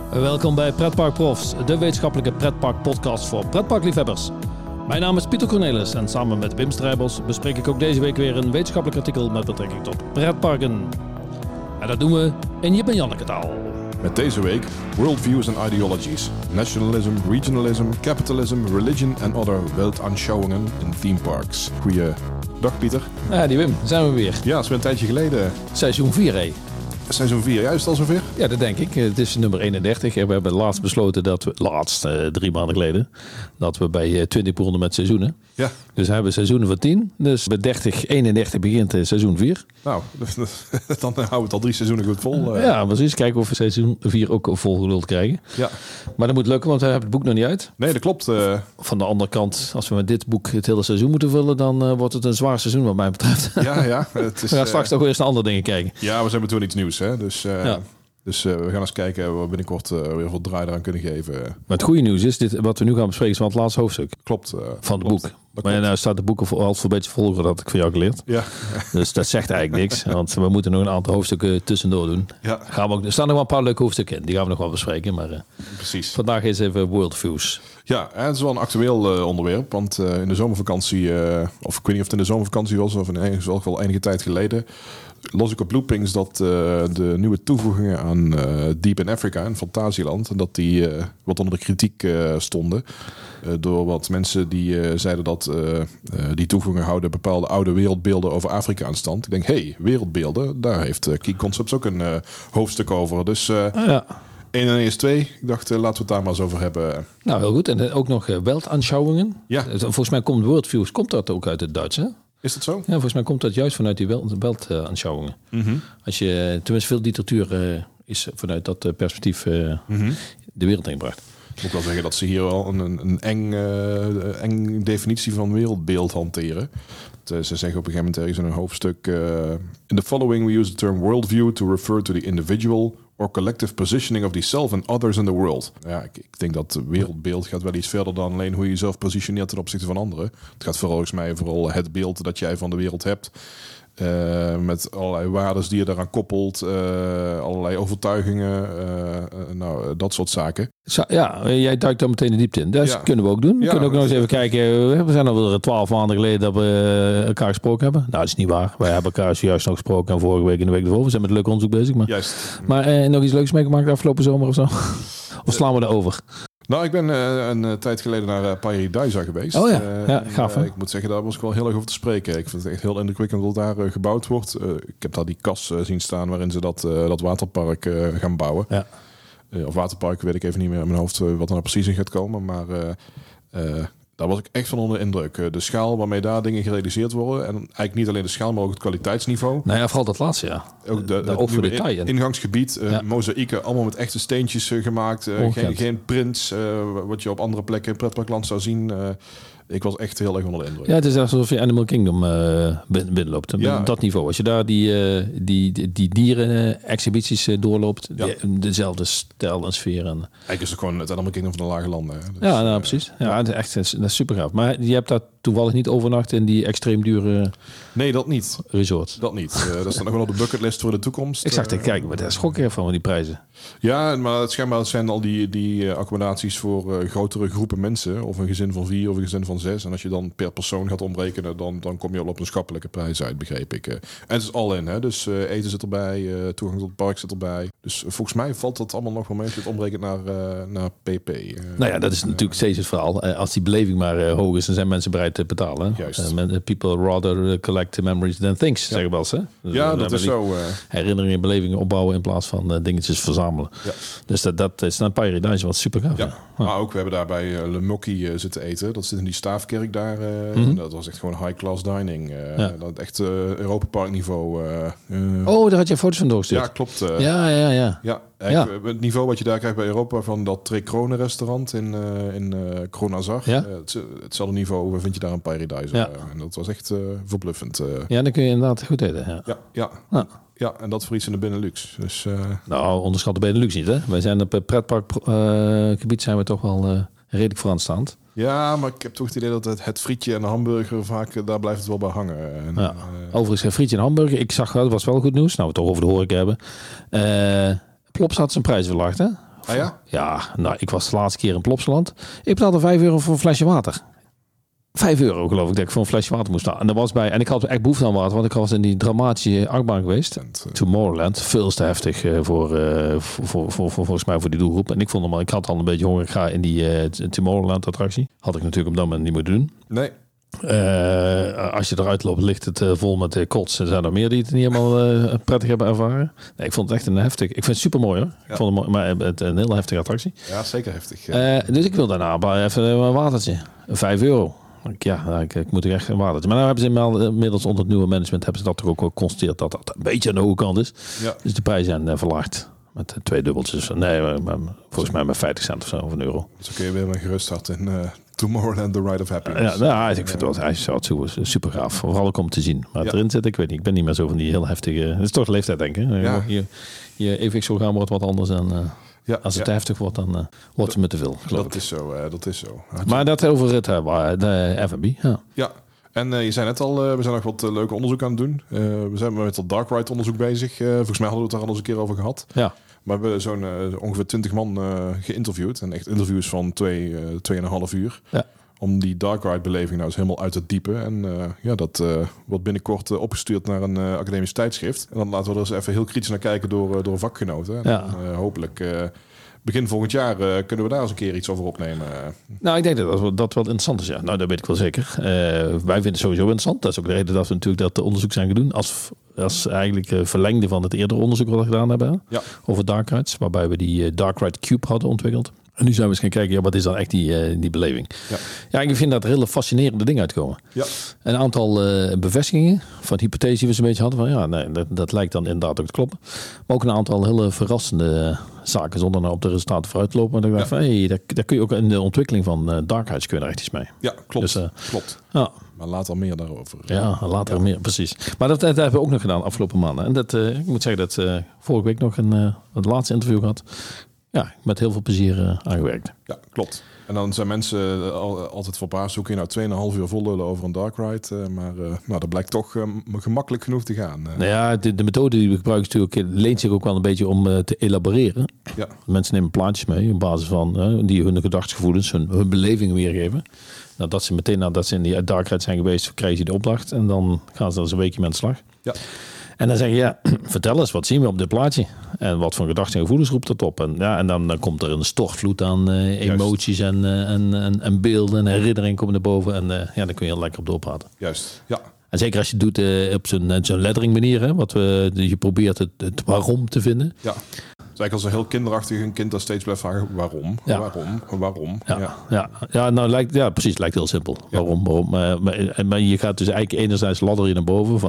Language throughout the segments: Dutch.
Welkom bij Pretpark Profs, de wetenschappelijke pretparkpodcast voor pretparkliefhebbers. Mijn naam is Pieter Cornelis en samen met Wim Strijbos bespreek ik ook deze week weer een wetenschappelijk artikel met betrekking tot pretparken. En dat doen we in Jip en Janneke taal. Met deze week Worldviews and Ideologies, Nationalism, Regionalism, Capitalism, Religion en other Weltanschauungen in theme parks. Goeiedag Pieter. Ja, die Wim, zijn we weer. Ja, het is weer een tijdje geleden. Seizoen 4, hè? Seizoen 4, juist al zover? Ja, dat denk ik. Het is nummer 31. We hebben laatst besloten dat we, 3 maanden geleden, dat we bij 20 begonnen met seizoenen. Ja. Dus we hebben seizoenen van 10. Dus bij 31 begint seizoen 4. Nou, dan houden we het al 3 seizoenen goed vol. Ja, precies. Kijken of we seizoen 4 ook volgeluld krijgen. Ja. Maar dat moet lukken, want we hebben het boek nog niet uit. Nee, dat klopt. Van de andere kant, als we met dit boek het hele seizoen moeten vullen, dan wordt het een zwaar seizoen wat mij betreft. Ja. Het is, we gaan straks toch weer eens naar andere dingen kijken. Ja, we zijn met iets nieuws, hè. Dus we gaan eens kijken of we binnenkort weer wat draai eraan kunnen geven. Maar het goede nieuws is, dit, wat we nu gaan bespreken, is van het laatste hoofdstuk. Klopt. Van het boek. Maar nou staat de boeken voor alfabetische volgorde, dat had ik van jou geleerd. Ja. Dus dat zegt eigenlijk niks, want we moeten nog een aantal hoofdstukken tussendoor doen. Ja. Er staan nog wel een paar leuke hoofdstukken in, die gaan we nog wel bespreken. Maar precies. Vandaag is even Worldviews. Ja, het is wel een actueel onderwerp, want in de zomervakantie, of ik weet niet of het in de zomervakantie was, of in ieder geval enige tijd geleden, las ik op Loopings dat de nieuwe toevoegingen aan Deep in Africa en Fantasieland, dat die wat onder de kritiek stonden. Door wat mensen die zeiden dat die toevoegingen houden bepaalde oude wereldbeelden over Afrika aan stand. Ik denk, wereldbeelden, daar heeft Key Concepts ook een hoofdstuk over. Dus ja. 1 en 1 is 2. Ik dacht, laten we het daar maar eens over hebben. Nou, heel goed. En ook nog Weltanschauungen. Ja. Volgens mij komt Worldviews ook uit het Duits, hè? Is dat zo? Ja, volgens mij komt dat juist vanuit die Weltanschauungen. Mm-hmm. Als je, tenminste veel literatuur is vanuit dat perspectief de wereld ingebracht. Ik moet wel zeggen dat ze hier wel een eng definitie van wereldbeeld hanteren. Ze zeggen op een gegeven moment ergens in een hoofdstuk: in the following we use the term worldview to refer to the individual or collective positioning of the self and others in the world. Ja, ik denk dat wereldbeeld gaat wel iets verder dan alleen hoe je jezelf positioneert ten opzichte van anderen. Het gaat volgens mij vooral het beeld dat jij van de wereld hebt. Met allerlei waarden die je daaraan koppelt, allerlei overtuigingen, dat soort zaken. Ja, jij duikt daar meteen de diepte in. Dat kunnen we ook doen. We kunnen ook nog eens even kijken. We zijn alweer 12 maanden geleden dat we elkaar gesproken hebben. Nou, dat is niet waar. Wij hebben elkaar zojuist nog gesproken en vorige week en de week ervoor. We zijn met leuk onderzoek bezig. Maar, juist. Maar nog iets leuks meegemaakt de afgelopen zomer of zo? Of slaan we erover? Nou, ik ben een tijd geleden naar Paradise geweest. Oh ja, gaaf. Ik moet zeggen, daar was ik wel heel erg over te spreken. Ik vind het echt heel indrukwekkend dat daar gebouwd wordt. Ik heb daar die kas zien staan waarin ze dat waterpark gaan bouwen. Ja. Of waterpark, weet ik even niet meer in mijn hoofd wat er nou precies in gaat komen. Maar daar was ik echt van onder de indruk. De schaal waarmee daar dingen gerealiseerd worden. En eigenlijk niet alleen de schaal, maar ook het kwaliteitsniveau. Nou ja, vooral dat laatste, ja. Ook het detail. Ingangsgebied, mozaïeken, allemaal met echte steentjes gemaakt. Geen prints, wat je op andere plekken in pretparkland zou zien. Ik was echt heel erg onder de indruk. Ja, het is alsof je Animal Kingdom binnenloopt. Ja. Dat niveau. Als je daar die dieren-exhibities doorloopt, dezelfde stijl en sfeer. Eigenlijk is het gewoon het Animal Kingdom van de lage landen. Hè. Dus, ja, nou, precies. Ja, het is echt dat is super gaaf. Maar je hebt daar toevallig niet overnacht in die extreem dure... Nee, dat niet. Resort. Dat niet. Dat staat nog wel op de bucketlist voor de toekomst. Ik zag te kijken, maar daar schrok ik ervan van die prijzen. Ja, maar schijnbaar zijn al die accommodaties voor grotere groepen mensen. Of een gezin van 4 of een gezin van 6. En als je dan per persoon gaat omrekenen, dan kom je al op een schappelijke prijs uit, begreep ik. En het is all in, hè. Dus eten zit erbij, toegang tot het park zit erbij. Dus volgens mij valt dat allemaal nog wel mee als je het omrekent naar pp. Nou ja, dat is natuurlijk steeds het verhaal. Als die beleving maar hoog is, dan zijn mensen bereid te betalen. Juist. People rather collect memories than things, zeggen we wel eens. Hè? Dus ja, dat is zo. Herinneringen en belevingen opbouwen in plaats van dingetjes verzamelen. Ja. Dus dat is naar Paradise wat super gaaf. Ja. Maar ook, we hebben daar bij Le Mokkie zitten eten. Dat zit in die staafkerk daar. Dat was echt gewoon high-class dining. Dat echt Europa Park niveau. Daar had je foto's van doorgestuurd. Ja, klopt. Ja. Het niveau wat je daar krijgt bij Europa van dat Tre Kronen restaurant in Kronazar. Ja? Hetzelfde niveau vind je daar in Paradise. Ja. En dat was echt verbluffend. Ja, dan kun je inderdaad goed eten. Ja, en dat voor iets in de Benelux. Dus, Nou, onderschat de Benelux niet, hè? Wij zijn op het pretparkgebied zijn we toch wel redelijk vooraanstaand. Ja, maar ik heb toch het idee dat het frietje en de hamburger vaak, daar blijft het wel bij hangen. En, overigens, frietje en hamburger, ik zag dat was wel goed nieuws. Nou, we het toch over de horeca hebben. Plops had zijn prijs verlaagd, hè? Ah ja? Ja, nou, ik was de laatste keer in Plopsaland. Ik betaalde €5 voor een flesje water. €5 geloof ik dat ik voor een flesje water moest staan. En dat was bij. En ik had echt behoefte aan water, want ik was in die dramatische achtbaan geweest. Tomorrowland, veel te heftig voor volgens mij voor die doelgroep. En ik had al een beetje honger. Ik ga in die Tomorrowland attractie. Had ik natuurlijk op dat moment niet moeten doen. Nee. Als je eruit loopt, ligt het vol met kots. Er zijn er meer die het niet helemaal prettig hebben ervaren. Nee, ik vond het echt een heftig. Ik vind het super mooi hoor. Ja. Ik vond het mooi, maar het een heel heftige attractie. Ja, zeker heftig. Ja. Dus ik wil daarna even een watertje. €5. Ik moet er echt een watertje. Maar nou hebben ze inmiddels onder het nieuwe management hebben ze dat toch ook wel geconstateerd dat dat een beetje aan de hoge kant is. Ja. Dus de prijzen zijn verlaagd. Met 2 dubbeltjes. Nee, volgens mij met 50 cent of zo, of €1. Dus dan kun je weer met gerust hart in Tomorrowland, The Ride of Happiness. Ik vind het super gaaf. Vooral ook om te zien. Maar erin zit, ik weet niet. Ik ben niet meer zo van die heel heftige. Het is toch de leeftijd, denk ik. Ja. Je EVX-orgaan wordt wat anders. En als het te heftig wordt, dan wordt het me te veel. Dat is zo. Maar dat over het de F&B. Ja. En je zei net al, we zijn nog wat leuke onderzoek aan het doen. We zijn met dat Dark Ride onderzoek bezig. Volgens mij hadden we het daar al eens een keer over gehad. Ja. Maar we hebben zo'n ongeveer 20 man geïnterviewd. En echt interviews van 2,5 uur. Ja. Om die Dark Ride beleving nou eens helemaal uit te diepen. En dat wordt binnenkort opgestuurd naar een academisch tijdschrift. En dan laten we er eens even heel kritisch naar kijken door vakgenoten. Ja. En hopelijk begin volgend jaar kunnen we daar eens een keer iets over opnemen. Nou, ik denk dat wel interessant is. Ja. Nou, dat weet ik wel zeker. Wij vinden het sowieso interessant. Dat is ook de reden dat we natuurlijk dat onderzoek zijn gedaan. Als eigenlijk verlengde van het eerdere onderzoek wat we gedaan hebben. Ja. Over Dark Rides. Waarbij we die Dark Ride Cube hadden ontwikkeld. En nu zijn we eens gaan kijken, wat is dan echt die beleving? Ja, ik vind dat er hele fascinerende dingen uitkomen. Ja. Een aantal bevestigingen van hypothese die we zo'n beetje hadden. Van, dat lijkt dan inderdaad ook te kloppen. Maar ook een aantal hele verrassende zaken zonder nou op de resultaten vooruit te lopen. Maar ik dacht van, daar kun je ook in de ontwikkeling van Dark Rides kun je er echt iets mee. Ja, klopt. Dus, klopt. Ja. Maar later meer daarover. Ja, later meer, precies. Maar dat hebben we ook nog gedaan afgelopen maanden. En dat, ik moet zeggen dat vorige week nog het laatste interview gehad. Ja, met heel veel plezier aangewerkt. Ja, klopt. En dan zijn mensen altijd verbaasd. Hoe kun je nou 2,5 uur vol lullen over een Dark Ride? Maar dat blijkt toch gemakkelijk genoeg te gaan. Nou ja, de methode die we gebruiken natuurlijk leent zich ook wel een beetje om te elaboreren. Ja. Mensen nemen plaatjes mee op basis van die hun gedachtsgevoelens, hun belevingen weergeven. Nou, dat ze meteen nadat ze in die Dark Ride zijn geweest, krijgen ze de opdracht. En dan gaan ze als een weekje met de slag. Ja. En dan zeg je, vertel eens, wat zien we op dit plaatje? En wat voor gedachten en gevoelens roept dat op? En dan komt er een stortvloed aan emoties en beelden en herinneringen komen naar boven. En dan kun je heel lekker op doorpraten. Juist, ja. En zeker als je het doet op zo'n lettering manier, hè, je probeert het waarom te vinden. Ja. Het is eigenlijk als een heel kinderachtig een kind dat steeds blijft vragen waarom, ja. waarom. Nou lijkt precies, lijkt heel simpel. Ja. Waarom? Maar je gaat dus eigenlijk enerzijds ladder je naar boven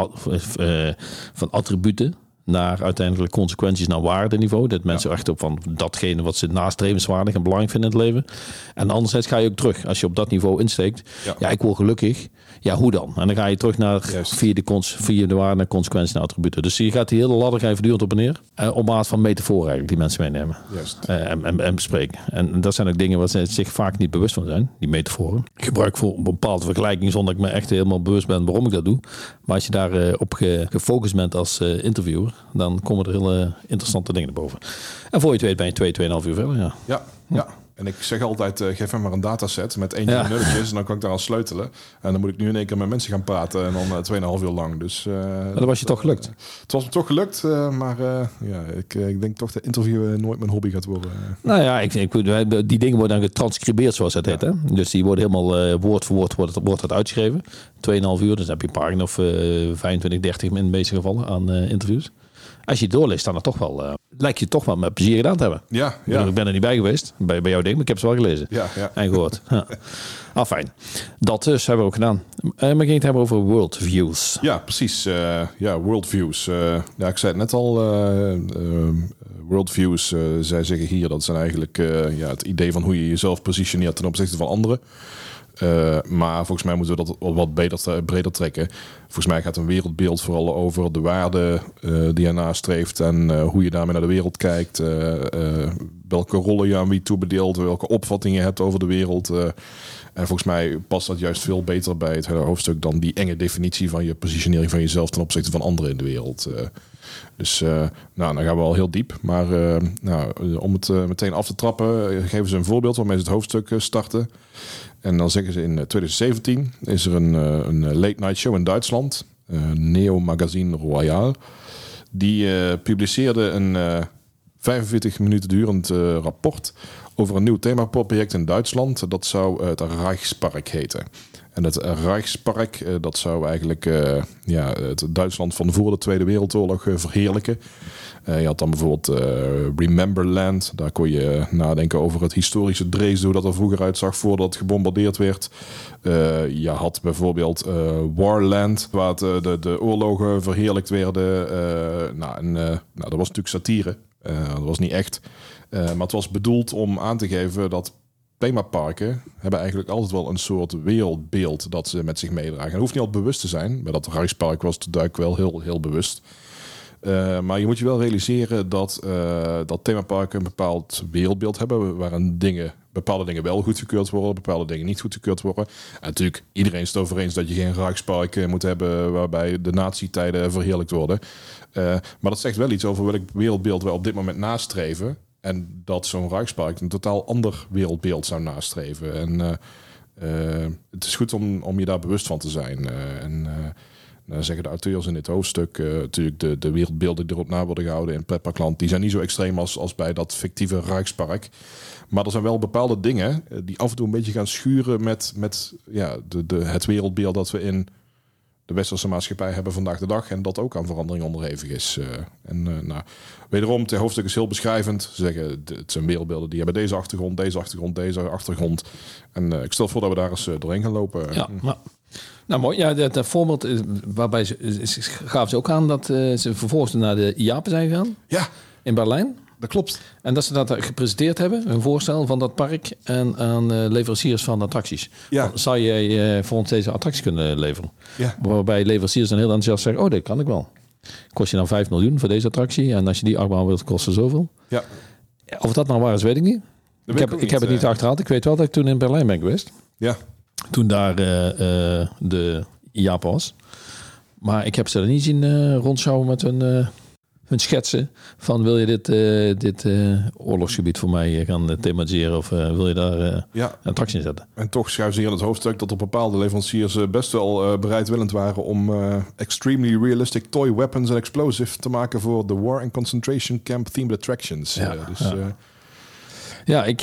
van attributen naar uiteindelijk consequenties naar waardeniveau. Dat mensen echt op van datgene wat ze nastrevenswaardig en belangrijk vinden in het leven. En anderzijds ga je ook terug. Als je op dat niveau insteekt. Ja, ik word gelukkig. Ja, hoe dan? En dan ga je terug naar via de waarde naar consequenties naar attributen. Dus je gaat die hele ladder voortdurend op en neer. Op basis van metaforen eigenlijk die mensen meenemen. En bespreken. En dat zijn ook dingen waar ze zich vaak niet bewust van zijn. Die metaforen. Ik gebruik voor een bepaalde vergelijking zonder dat ik me echt helemaal bewust ben waarom ik dat doe. Maar als je daar op gefocust bent als interviewer, dan komen er hele interessante dingen naar boven. En voor je het weet ben je 2,5 uur verder. Ja. En ik zeg altijd, geef hem maar een dataset met 1 nulletjes en dan kan ik daar al sleutelen. En dan moet ik nu in één keer met mensen gaan praten en dan 2,5 uur lang. Dus, maar dat was je toch gelukt? Het was me toch gelukt, maar ik denk toch dat interviewen nooit mijn hobby gaat worden. Nou ja, die dingen worden dan getranscribeerd zoals het heet. Hè? Dus die worden helemaal woord voor woord wordt dat uitgeschreven. 2,5 uur, dus heb je een pagina of 25, 30 in de meeste gevallen aan interviews. Als je het doorleest, dan lijkt je toch wel met plezier gedaan te hebben. Ja. Ik ben er niet bij geweest, bij jouw ding, maar ik heb ze wel gelezen. Ja. En gehoord. Ja. Fijn. Dat dus hebben we ook gedaan. Maar ging het hebben over worldviews. Ja, precies. Worldviews. Ik zei het net al. Worldviews, zij zeggen hier, dat zijn eigenlijk het idee van hoe je jezelf positioneert ten opzichte van anderen. Maar volgens mij moeten we dat wat breder trekken. Volgens mij gaat een wereldbeeld vooral over de waarden die je nastreeft en hoe je daarmee naar de wereld kijkt. Welke rollen je aan wie toebedeelt, welke opvattingen je hebt over de wereld. En volgens mij past dat juist veel beter bij het hele hoofdstuk dan die enge definitie van je positionering van jezelf ten opzichte van anderen in de wereld. Dus dan gaan we al heel diep. Maar om het meteen af te trappen, geven ze een voorbeeld waarmee ze het hoofdstuk starten. En dan zeggen ze in 2017 is er een late night show in Duitsland, Neo Magazine Royal. Die publiceerde een 45 minuten durend rapport over een nieuw themaproject in Duitsland. Dat zou het Reichspark heten. En het Reichspark, dat zou eigenlijk het Duitsland van voor de Tweede Wereldoorlog verheerlijken. Je had dan bijvoorbeeld Rememberland. Daar kon je nadenken over het historische Dresden, hoe dat er vroeger uitzag voordat het gebombardeerd werd. Je had bijvoorbeeld Warland, waar de oorlogen verheerlijkt werden. Dat was natuurlijk satire. Dat was niet echt. Maar het was bedoeld om aan te geven dat themaparken hebben eigenlijk altijd wel een soort wereldbeeld dat ze met zich meedragen. En dat hoeft niet altijd bewust te zijn. Bij dat Reichspark was het duik wel heel, heel bewust. Maar je moet je wel realiseren dat themaparken een bepaald wereldbeeld hebben waarin bepaalde dingen wel goedgekeurd worden, bepaalde dingen niet goedgekeurd worden. En natuurlijk, iedereen is het over eens dat je geen Reichspark moet hebben waarbij de nazi-tijden verheerlijkt worden. Maar dat zegt wel iets over welk wereldbeeld we op dit moment nastreven. En dat zo'n Reichspark een totaal ander wereldbeeld zou nastreven. En het is goed om je daar bewust van te zijn. Dan zeggen de auteurs in dit hoofdstuk natuurlijk de wereldbeelden die erop na worden gehouden in pretparkland, die zijn niet zo extreem als bij dat fictieve Reichspark. Maar er zijn wel bepaalde dingen die af en toe een beetje gaan schuren met het wereldbeeld dat we in de westerse maatschappij hebben vandaag de dag. En dat ook aan verandering onderhevig is. Wederom, het hoofdstuk is heel beschrijvend. Ze zeggen, het zijn wereldbeelden die hebben deze achtergrond, deze achtergrond, deze achtergrond. En ik stel voor dat we daar eens doorheen gaan lopen. Ja, nou mooi. Ja, dat voorbeeld waarbij gaven ze ook aan dat ze vervolgens naar de IAAPA zijn gegaan. Ja. In Berlijn. Dat klopt. En dat ze dat gepresenteerd hebben, een voorstel van dat park en aan leveranciers van attracties. Ja. Zou jij voor ons deze attractie kunnen leveren? Ja. Waarbij leveranciers dan heel enthousiast zeggen, dat kan ik wel. Kost je dan 5 miljoen voor deze attractie en als je die achtbaan wilt, kost het zoveel. Ja. Of dat nou waar is, weet ik niet. Ik heb het niet achterhaald. Ik weet wel dat ik toen in Berlijn ben geweest. Ja. Toen daar de IAAPA was. Maar ik heb ze er niet zien rondschouwen met hun schetsen van wil je dit oorlogsgebied voor mij gaan thematiseren of wil je daar een attractie in zetten. En toch schuiven ze hier in het hoofdstuk dat er bepaalde leveranciers best wel bereidwillend waren om extremely realistic toy weapons and explosives te maken voor de War and Concentration Camp themed attractions. Ja, ik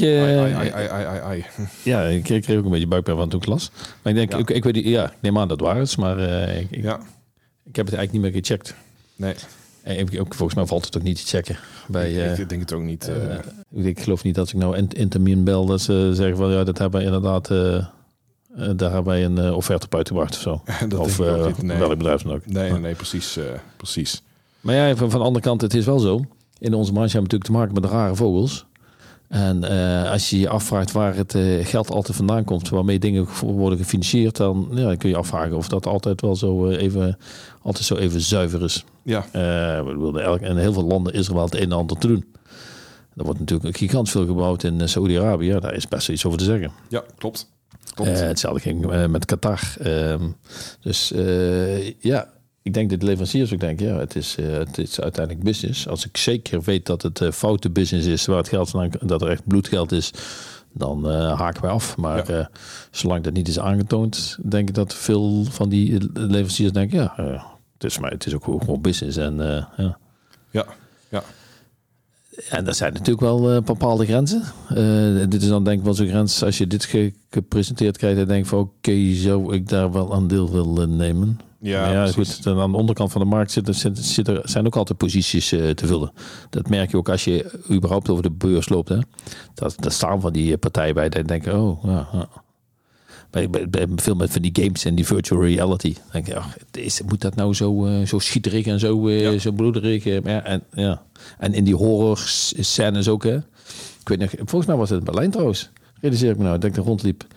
kreeg ook een beetje buikpijn van toen ik las. Maar ik denk, ik weet niet, ik neem aan dat waar is, maar ik heb het eigenlijk niet meer gecheckt. Nee. Ook, volgens mij valt het ook niet te checken. Ik denk het ook niet. Ik geloof niet dat ik nou Intamin bel dat ze zeggen van dat hebben we inderdaad daar hebben wij een offerte op uitgebracht of zo. Of welk bedrijf dan ook. Nee, precies. Maar ja, van de andere kant, het is wel zo. In onze branche hebben we natuurlijk te maken met rare vogels. En als je je afvraagt waar het geld altijd vandaan komt, waarmee dingen worden gefinancierd, dan kun je afvragen of dat altijd wel zo even zuiver is. Ja. In heel veel landen is er wel het een en ander te doen. Er wordt natuurlijk gigantisch veel gebouwd in Saoedi-Arabië. Daar is best wel iets over te zeggen. Ja, klopt. Hetzelfde ging met Qatar. Ik denk dat de leveranciers ook denken, het is uiteindelijk business. Als ik zeker weet dat het foute business is, waar het geld vandaan, dat er echt bloedgeld is, dan haken wij af. Maar zolang dat niet is aangetoond, denk ik dat veel van die leveranciers denken, het is ook gewoon business. En er zijn natuurlijk wel bepaalde grenzen. Dit is dan denk ik wel zo'n grens. Als je dit gepresenteerd krijgt, dan denk ik van oké, zou ik daar wel aan deel willen nemen? Ja, goed. En aan de onderkant van de markt zijn ook altijd posities te vullen. Dat merk je ook als je überhaupt over de beurs loopt. Hè. Daar staan van die partijen bij. Die denken, bij veel met van die games en die virtual reality. Dan denk je, moet dat nou zo schieterig en zo bloederig? En in die horror scènes ook. Hè. Ik weet nog, volgens mij was het in Berlijn trouwens. Realiseer ik me nou, dat ik er rondliep.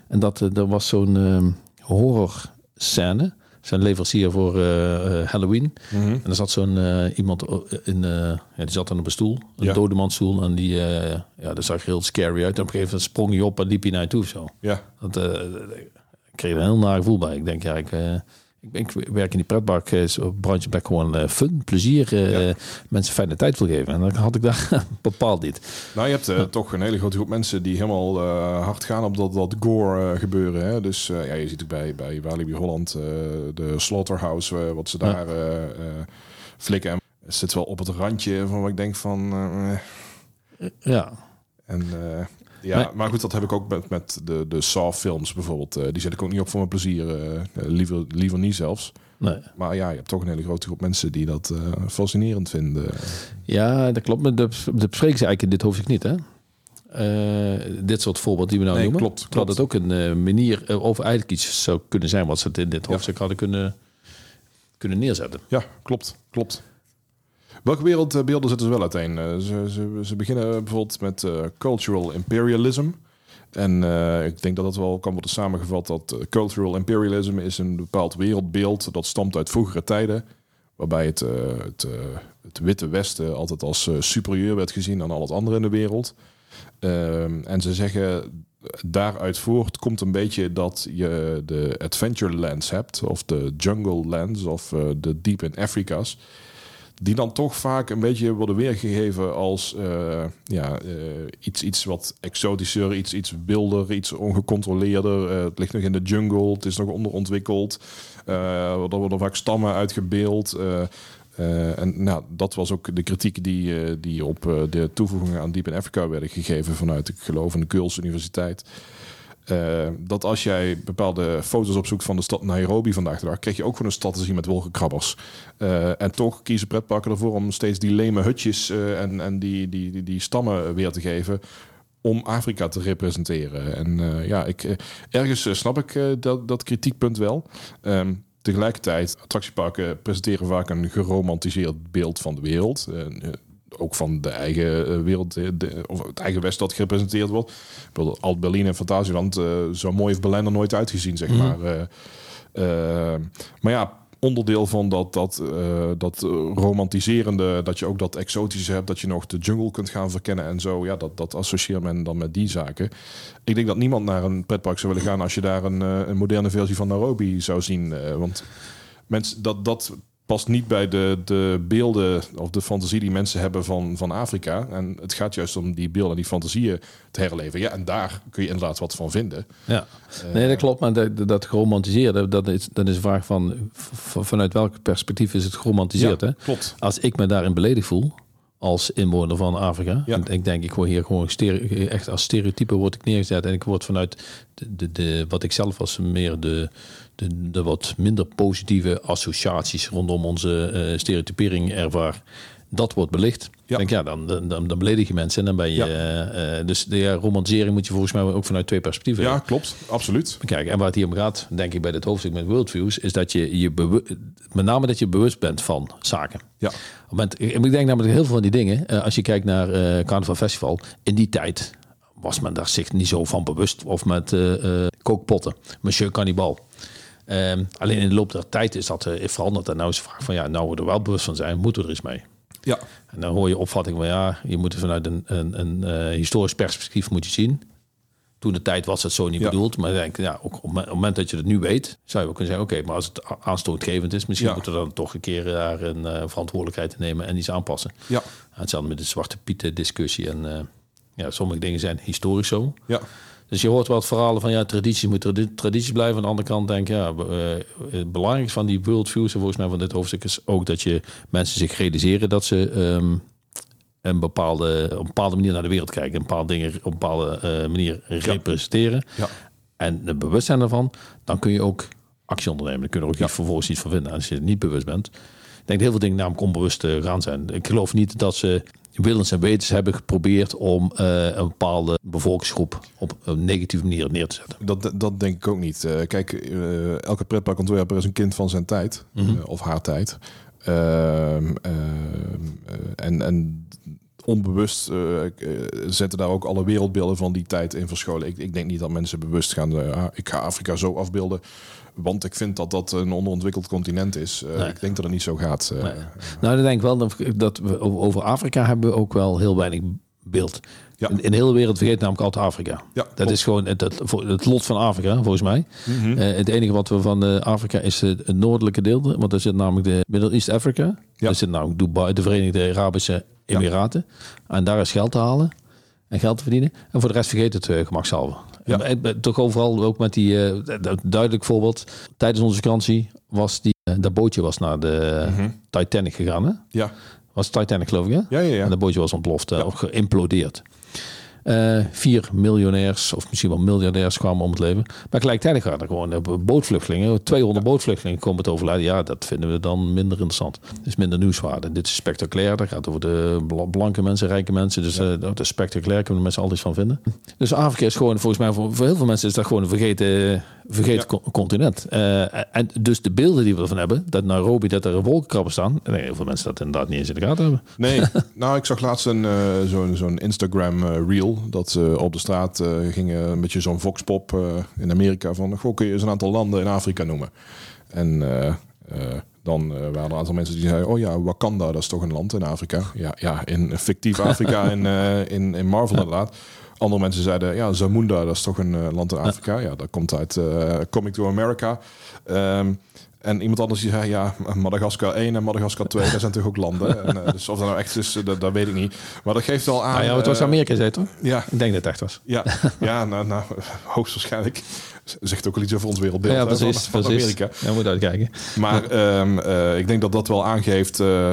En er was zo'n horror scène. Zijn leverancier voor Halloween. En er zat zo'n iemand die zat dan op een stoel. Een dodemansstoel. En dat zag er heel scary uit. En op een gegeven moment sprong hij op en liep hij naar je toe. Zo. Ja. Ik kreeg er een heel naar gevoel bij. Ik denk, ik werk in die pretpark. Branche ben gewoon fun, plezier. Mensen fijne tijd wil geven. En dan had ik daar bepaald niet. Nou, je hebt toch een hele grote groep mensen die helemaal hard gaan op dat gore gebeuren. Hè? Dus je ziet ook bij Walibi Holland de Slaughterhouse, wat ze daar flikken. En het zit wel op het randje van wat ik denk van... Ja. En... maar goed, dat heb ik ook met de Saw-films bijvoorbeeld. Die zet ik ook niet op voor mijn plezier. Liever niet zelfs. Nee. Maar ja, je hebt toch een hele grote groep mensen die dat fascinerend vinden. Ja, dat klopt. Maar dat bespreken ze eigenlijk in dit hoofdstuk niet, hè? Dit soort voorbeelden die we nou noemen. Klopt. Terwijl het ook een manier, of eigenlijk iets zou kunnen zijn wat ze in dit hoofdstuk hadden kunnen neerzetten. Ja, klopt. Welke wereldbeelden zitten ze wel uiteen? Ze beginnen bijvoorbeeld met cultural imperialism. En ik denk dat het wel kan worden samengevat dat cultural imperialism is een bepaald wereldbeeld dat stamt uit vroegere tijden. Waarbij het Witte Westen altijd als superieur werd gezien aan al het andere in de wereld. En ze zeggen daaruit voort komt een beetje dat je de adventure lands hebt. Of de jungle lands of de deep in Africa's. Die dan toch vaak een beetje worden weergegeven als iets wat exotischer, iets wilder, iets ongecontroleerder. Het ligt nog in de jungle, het is nog onderontwikkeld. Er worden vaak stammen uitgebeeld. Dat was ook de kritiek die op de toevoegingen aan Deep in Africa werden gegeven vanuit, ik geloof, de Girls Universiteit. Dat als jij bepaalde foto's opzoekt van de stad Nairobi vandaag de dag, krijg je ook gewoon een stad te zien met wolkenkrabbers. En toch kiezen pretparken ervoor om steeds die leme hutjes en die stammen weer te geven om Afrika te representeren. En ergens snap ik dat kritiekpunt wel. Tegelijkertijd, attractieparken presenteren vaak een geromantiseerd beeld van de wereld. Ook van de eigen wereld, of het eigen West dat gerepresenteerd wordt. Bijvoorbeeld Alt-Berlin en Fantasieland, zo mooi heeft Berlijn er nooit uitgezien, zeg maar. Maar ja, onderdeel van dat romantiserende, dat je ook dat exotische hebt, dat je nog de jungle kunt gaan verkennen en zo. Ja, dat associeert men dan met die zaken. Ik denk dat niemand naar een pretpark zou willen gaan als je daar een moderne versie van Nairobi zou zien. Want mensen, dat past niet bij de beelden of de fantasie die mensen hebben van Afrika. En het gaat juist om die beelden en die fantasieën te herleven. Ja, en daar kun je inderdaad wat van vinden. Ja, nee, dat klopt. Maar dat geromantiseerde, dat is een vraag van vanuit welk perspectief is het geromantiseerd? Ja, hè? Klopt. Als ik me daarin beledigd voel als inwoner van Afrika. Ja. En ik denk, ik word hier gewoon echt als stereotype word ik neergezet. En ik word vanuit de wat ik zelf als meer de wat minder positieve associaties rondom onze stereotypering ervaar. Dat wordt belicht. Ja. Denk, dan beledig je mensen en dan ben je... dus de romantisering moet je volgens mij ook vanuit twee perspectieven. Ja, klopt. Absoluut. Kijk, en waar het hier om gaat, denk ik bij dit hoofdstuk met Worldviews, is dat met name dat je bewust bent van zaken. Ja. Ik denk namelijk heel veel van die dingen, als je kijkt naar Carnaval Festival, in die tijd was men daar zich niet zo van bewust. Of met kookpotten, Monsieur Cannibal. Alleen in de loop der tijd is dat veranderd. En nou is de vraag van, nou we er wel bewust van zijn, moeten we er eens mee. Ja. En dan hoor je opvatting van, je moet het vanuit een historisch perspectief moet je zien. Toen de tijd was het zo niet bedoeld. Maar ik denk, ook op het moment dat je het nu weet, zou je ook kunnen zeggen, oké, maar als het aanstootgevend is, misschien moeten we dan toch een keer daar een verantwoordelijkheid in nemen en iets aanpassen. Ja. Hetzelfde met de Zwarte Pieten discussie. En sommige dingen zijn historisch zo. Ja. Dus je hoort wel het verhalen van tradities moeten tradities blijven. Aan de andere kant denk ik, het belangrijkste van die worldviews, volgens mij van dit hoofdstuk, is ook dat je mensen zich realiseren dat ze op een bepaalde manier naar de wereld kijken. Een paar dingen op een bepaalde manier representeren. Ja. En het bewustzijn daarvan, dan kun je ook actie ondernemen. Dan kun je er ook vervolgens iets van vinden als je niet bewust bent. Ik denk dat heel veel dingen namelijk onbewust gaan zijn. Ik geloof niet dat ze willens en wetens hebben geprobeerd om een bepaalde bevolkingsgroep op een negatieve manier neer te zetten. Dat denk ik ook niet. Kijk, elke pretparkontwerper is een kind van zijn tijd. Of haar tijd. En onbewust zetten daar ook alle wereldbeelden van die tijd in verscholen. Ik denk niet dat mensen bewust gaan, ik ga Afrika zo afbeelden, want ik vind dat dat een onderontwikkeld continent is. Ik denk dat het niet zo gaat. Nee. Nou, dan denk ik wel dat we over Afrika hebben we ook wel heel weinig beeld. Ja. In de hele wereld vergeet namelijk altijd Afrika. Ja, dat is gewoon het lot van Afrika, volgens mij. Mm-hmm. Het enige wat we van Afrika is het noordelijke deel. Want daar zit namelijk de Middle East Africa. Ja. Daar zit namelijk Dubai, de Verenigde Arabische Emiraten. Ja. En daar is geld te halen en geld te verdienen. En voor de rest vergeet het gemakshalve. Ja. En toch overal ook met die duidelijk voorbeeld. Tijdens onze vakantie was dat bootje was naar de Titanic gegaan. Hè? Ja. Was Titanic, geloof ik, hè? Ja. En dat bootje was ontploft of geïmplodeerd. 4 miljonairs of misschien wel miljardairs kwamen om het leven. Maar gelijktijdig gaan er gewoon bootvluchtelingen. 200 bootvluchtelingen komen te overlijden. Ja, dat vinden we dan minder interessant. Het is minder nieuwswaarde. Dit is spectaculair. Dat gaat over de blanke mensen, rijke mensen. Dus dat is spectaculair. Kunnen mensen altijd van vinden. Dus Afrika is gewoon, volgens mij voor heel veel mensen is dat gewoon een vergeten continent. En dus de beelden die we ervan hebben, dat Nairobi, dat er wolkenkrabben staan. En heel veel mensen dat inderdaad niet eens in de gaten hebben. Nee, nou ik zag laatst zo'n Instagram reel. Dat op de straat gingen een beetje zo'n voxpop in Amerika van, goh, kun je eens een aantal landen in Afrika noemen? En dan waren er een aantal mensen die zeiden, oh ja, Wakanda, dat is toch een land in Afrika? Ja, in fictief Afrika in Marvel inderdaad. Andere mensen zeiden, ja, Zamunda, dat is toch een land in Afrika? Ja, dat komt uit Coming to America. En iemand anders die zei, ja, Madagaskar 1 en Madagaskar 2, dat zijn natuurlijk ook landen. En, dus of dat nou echt is, dat weet ik niet. Maar dat geeft al aan... Nou ja, het was Amerika, zei toch? Ja. Ik denk dat het echt was. Ja, nou hoogstwaarschijnlijk. Zegt ook wel iets over ons wereldbeeld. Ja, precies. Van Amerika. Ja, moet uitkijken. Maar ik denk dat dat wel aangeeft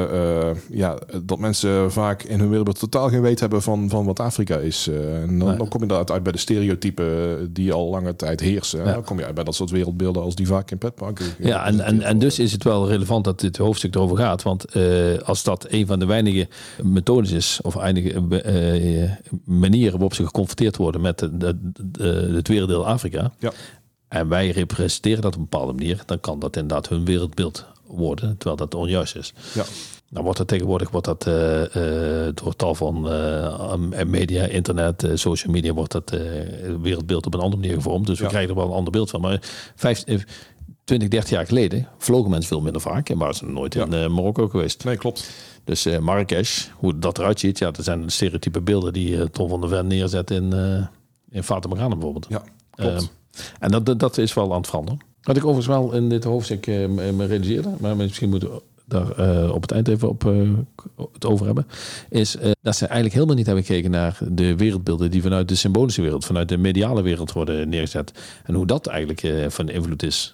dat mensen vaak in hun wereldbeeld totaal geen weet hebben van wat Afrika is. En dan kom je inderdaad uit bij de stereotypen die al lange tijd heersen. Ja. Dan kom je uit bij dat soort wereldbeelden als die vaak in pretparken. Ja, en dus is het wel relevant dat dit hoofdstuk erover gaat. Want als dat een van de weinige methodes is, of enige manieren waarop ze geconfronteerd worden met het werelddeel Afrika. Ja. En wij representeren dat op een bepaalde manier, dan kan dat inderdaad hun wereldbeeld worden, terwijl dat onjuist is. Ja. Nou wordt dat tegenwoordig door tal van media, internet, social media, wordt dat wereldbeeld op een andere manier gevormd. Dus we krijgen er wel een ander beeld van. Maar 20, 30 jaar geleden vlogen mensen veel minder vaak en waren ze nooit in Marokko geweest. Nee, klopt. Dus Marrakesh, hoe dat eruit ziet, ja, dat zijn stereotype beelden die Tom van der Ven neerzet in Fata Morgana bijvoorbeeld. Ja, klopt. En dat is wel aan het veranderen. Wat ik overigens wel in dit hoofdstuk me realiseerde, maar misschien moeten we daar op het eind even op het over hebben, is dat ze eigenlijk helemaal niet hebben gekeken naar de wereldbeelden die vanuit de symbolische wereld, vanuit de mediale wereld worden neergezet. En hoe dat eigenlijk van invloed is.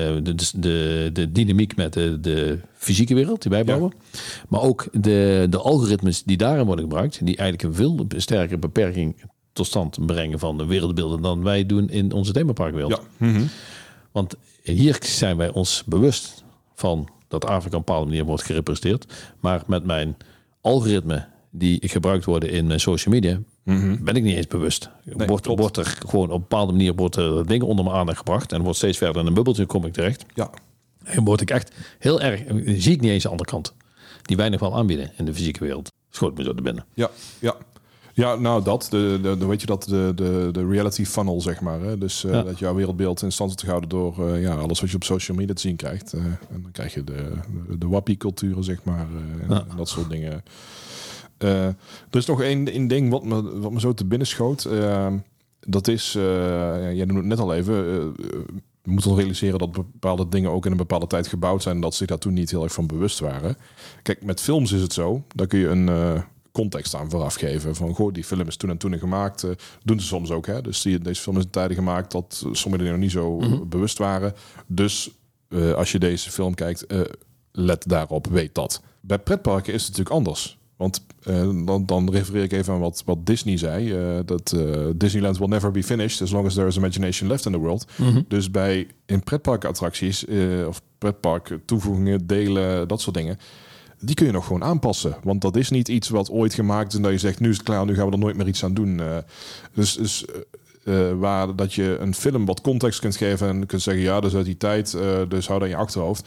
De dynamiek met de fysieke wereld die wij bouwen. Ja. Maar ook de algoritmes die daarin worden gebruikt, die eigenlijk een veel sterkere beperking tot stand brengen van de wereldbeelden dan wij doen in onze themaparkwereld. Ja. Mm-hmm. Want hier zijn wij ons bewust van dat Afrika op een bepaalde manier wordt gerepresenteerd. Maar met mijn algoritme die gebruikt worden in mijn social media, ben ik niet eens bewust. Nee, wordt er gewoon op een bepaalde manier dingen onder mijn aandacht gebracht en wordt steeds verder in een bubbeltje kom ik terecht. Ja. En word ik echt heel erg, zie ik niet eens de andere kant. Die weinig wel aanbieden in de fysieke wereld. Schoot me zo naar binnen. Ja. Ja, nou dat. Weet je dat de reality funnel, zeg maar. Hè? Dus dat jouw wereldbeeld in stand te houden door alles wat je op social media te zien krijgt. En dan krijg je de wappie-culturen, zeg maar. En dat soort dingen. Er is nog één ding wat me zo te binnen schoot. Dat is, jij noemde het net al even... we moeten realiseren dat bepaalde dingen ook in een bepaalde tijd gebouwd zijn... en dat ze zich daar toen niet heel erg van bewust waren. Kijk, met films is het zo. Daar kun je een... context aan vooraf geven. Van, goh, die film is toen en toen gemaakt. Doen ze soms ook. Hè? Dus deze film is in tijden gemaakt dat sommige dingen nog niet zo bewust waren. Dus als je deze film kijkt, let daarop, weet dat. Bij pretparken is het natuurlijk anders. Want dan refereer ik even aan wat Disney zei. Dat Disneyland will never be finished as long as there is imagination left in the world. Mm-hmm. Dus in pretparkattracties of pretpark toevoegingen, delen, dat soort dingen... die kun je nog gewoon aanpassen. Want dat is niet iets wat ooit gemaakt is en dat je zegt, nu is het klaar, nu gaan we er nooit meer iets aan doen. Dus waar dat je een film wat context kunt geven en kunt zeggen, ja, dat is uit die tijd, dus hou dat in je achterhoofd.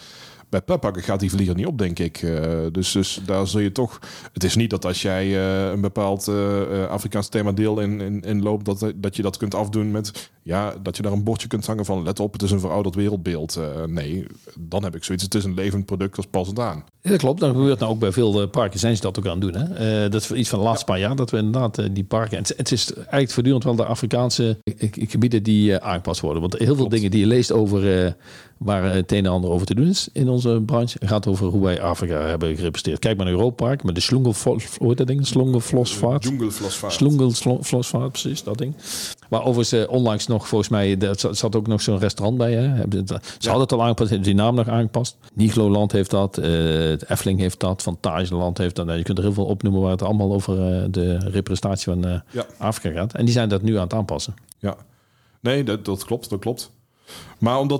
Bij pretparken gaat die vlieger niet op, denk ik. Dus daar zul je toch... Het is niet dat als jij een bepaald Afrikaans themadeel in loopt, dat je dat kunt afdoen met... Ja, dat je daar een bordje kunt hangen van... Let op, het is een verouderd wereldbeeld. Nee, dan heb ik zoiets. Het is een levend product als passend aan. Ja, dat klopt. Dat gebeurt nou ook bij veel parken. Zijn ze dat ook aan het doen. Hè? Dat is iets van de laatste paar jaar dat we inderdaad die parken... Het is eigenlijk voortdurend wel de Afrikaanse gebieden die aangepast worden. Want heel veel dingen die je leest over... waar het een en ander over te doen is in onze branche... gaat over hoe wij Afrika hebben gerepresenteerd. Kijk maar naar Europa Park met de Slungelflosvaart. Slungelflosvaart, precies, dat ding. Waar overigens onlangs nog, volgens mij... Er zat ook nog zo'n restaurant bij. Hè? Ze hadden het al aangepast, hebben die naam nog aangepast. Nigloland heeft dat, het Efteling heeft dat, Fantasieland heeft dat. Je kunt er heel veel opnoemen waar het allemaal over de representatie van Afrika gaat. En die zijn dat nu aan het aanpassen. Ja, nee, dat klopt. Maar om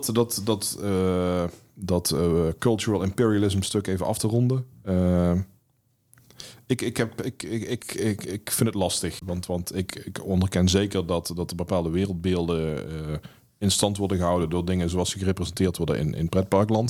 dat cultural imperialism stuk even af te ronden... Ik vind het lastig, want ik onderken zeker dat er bepaalde wereldbeelden in stand worden gehouden door dingen zoals ze gerepresenteerd worden in pretparkland.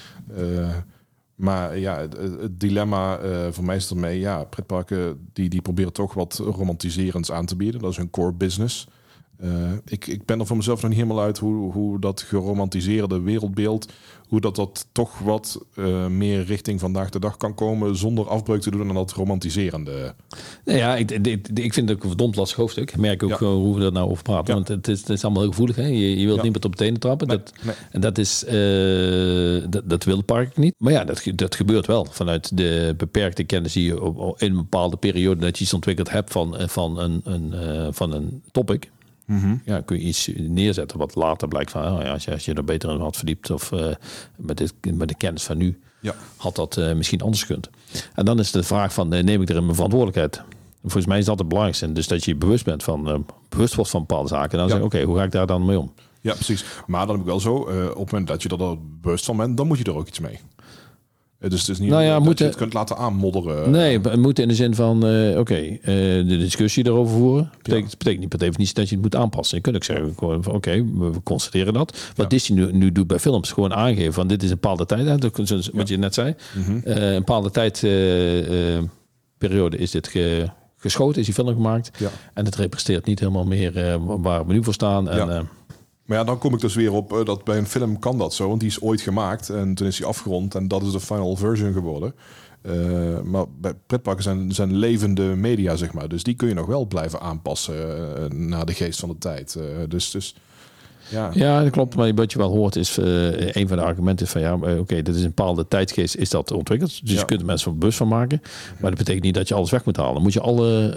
Maar ja, het dilemma voor mij is ermee, ja, pretparken die proberen toch wat romantiserends aan te bieden. Dat is hun core business. Ik ben er voor mezelf nog niet helemaal uit hoe dat geromantiseerde wereldbeeld, hoe dat toch wat meer richting vandaag de dag kan komen zonder afbreuk te doen aan dat romantiserende. Nou ja, ik vind het ook een verdomd lastig hoofdstuk. Ik merk ook hoe we dat nou over praten. Ja. Want het is allemaal heel gevoelig. Hè? Je wilt niemand op de tenen trappen. Nee. En dat is dat wil het park niet. Maar ja, dat gebeurt wel. Vanuit de beperkte kennis die je in een bepaalde periode dat je iets ontwikkeld hebt van een topic. Mm-hmm. Ja, kun je iets neerzetten wat later blijkt van als je er beter in had verdiept of met de kennis van nu had dat misschien anders gekund. En dan is de vraag van neem ik er mijn verantwoordelijkheid? Volgens mij is dat het belangrijkste. Dus dat je bewust bent bewust wordt van bepaalde zaken. Dan zeg je oké, hoe ga ik daar dan mee om? Ja, precies. Maar dan heb ik wel zo, op het moment dat je er bewust van bent, dan moet je er ook iets mee. Dus het is niet dat je het kunt laten aanmodderen. Nee, het moet in de zin van... de discussie erover voeren. Betekent niet per definitie dat je het moet aanpassen. Je kunt ook zeggen, we constateren dat. Wat Disney nu doet bij films. Gewoon aangeven van dit is een bepaalde tijd. Wat je net zei. Mm-hmm. Een bepaalde tijdperiode is dit geschoten. Is die film gemaakt. Ja. En het representeert niet helemaal meer waar we nu voor staan. En, maar ja, dan kom ik dus weer op dat bij een film kan dat zo. Want die is ooit gemaakt en toen is hij afgerond. En dat is de final version geworden. Maar bij pretparken zijn levende media, zeg maar. Dus die kun je nog wel blijven aanpassen naar de geest van de tijd. Ja, dat klopt. Maar wat je wel hoort is... een van de argumenten is van... dit is een bepaalde tijdgeest, is dat ontwikkeld. Dus je kunt er mensen bewust van maken. Maar dat betekent niet dat je alles weg moet halen. Moet je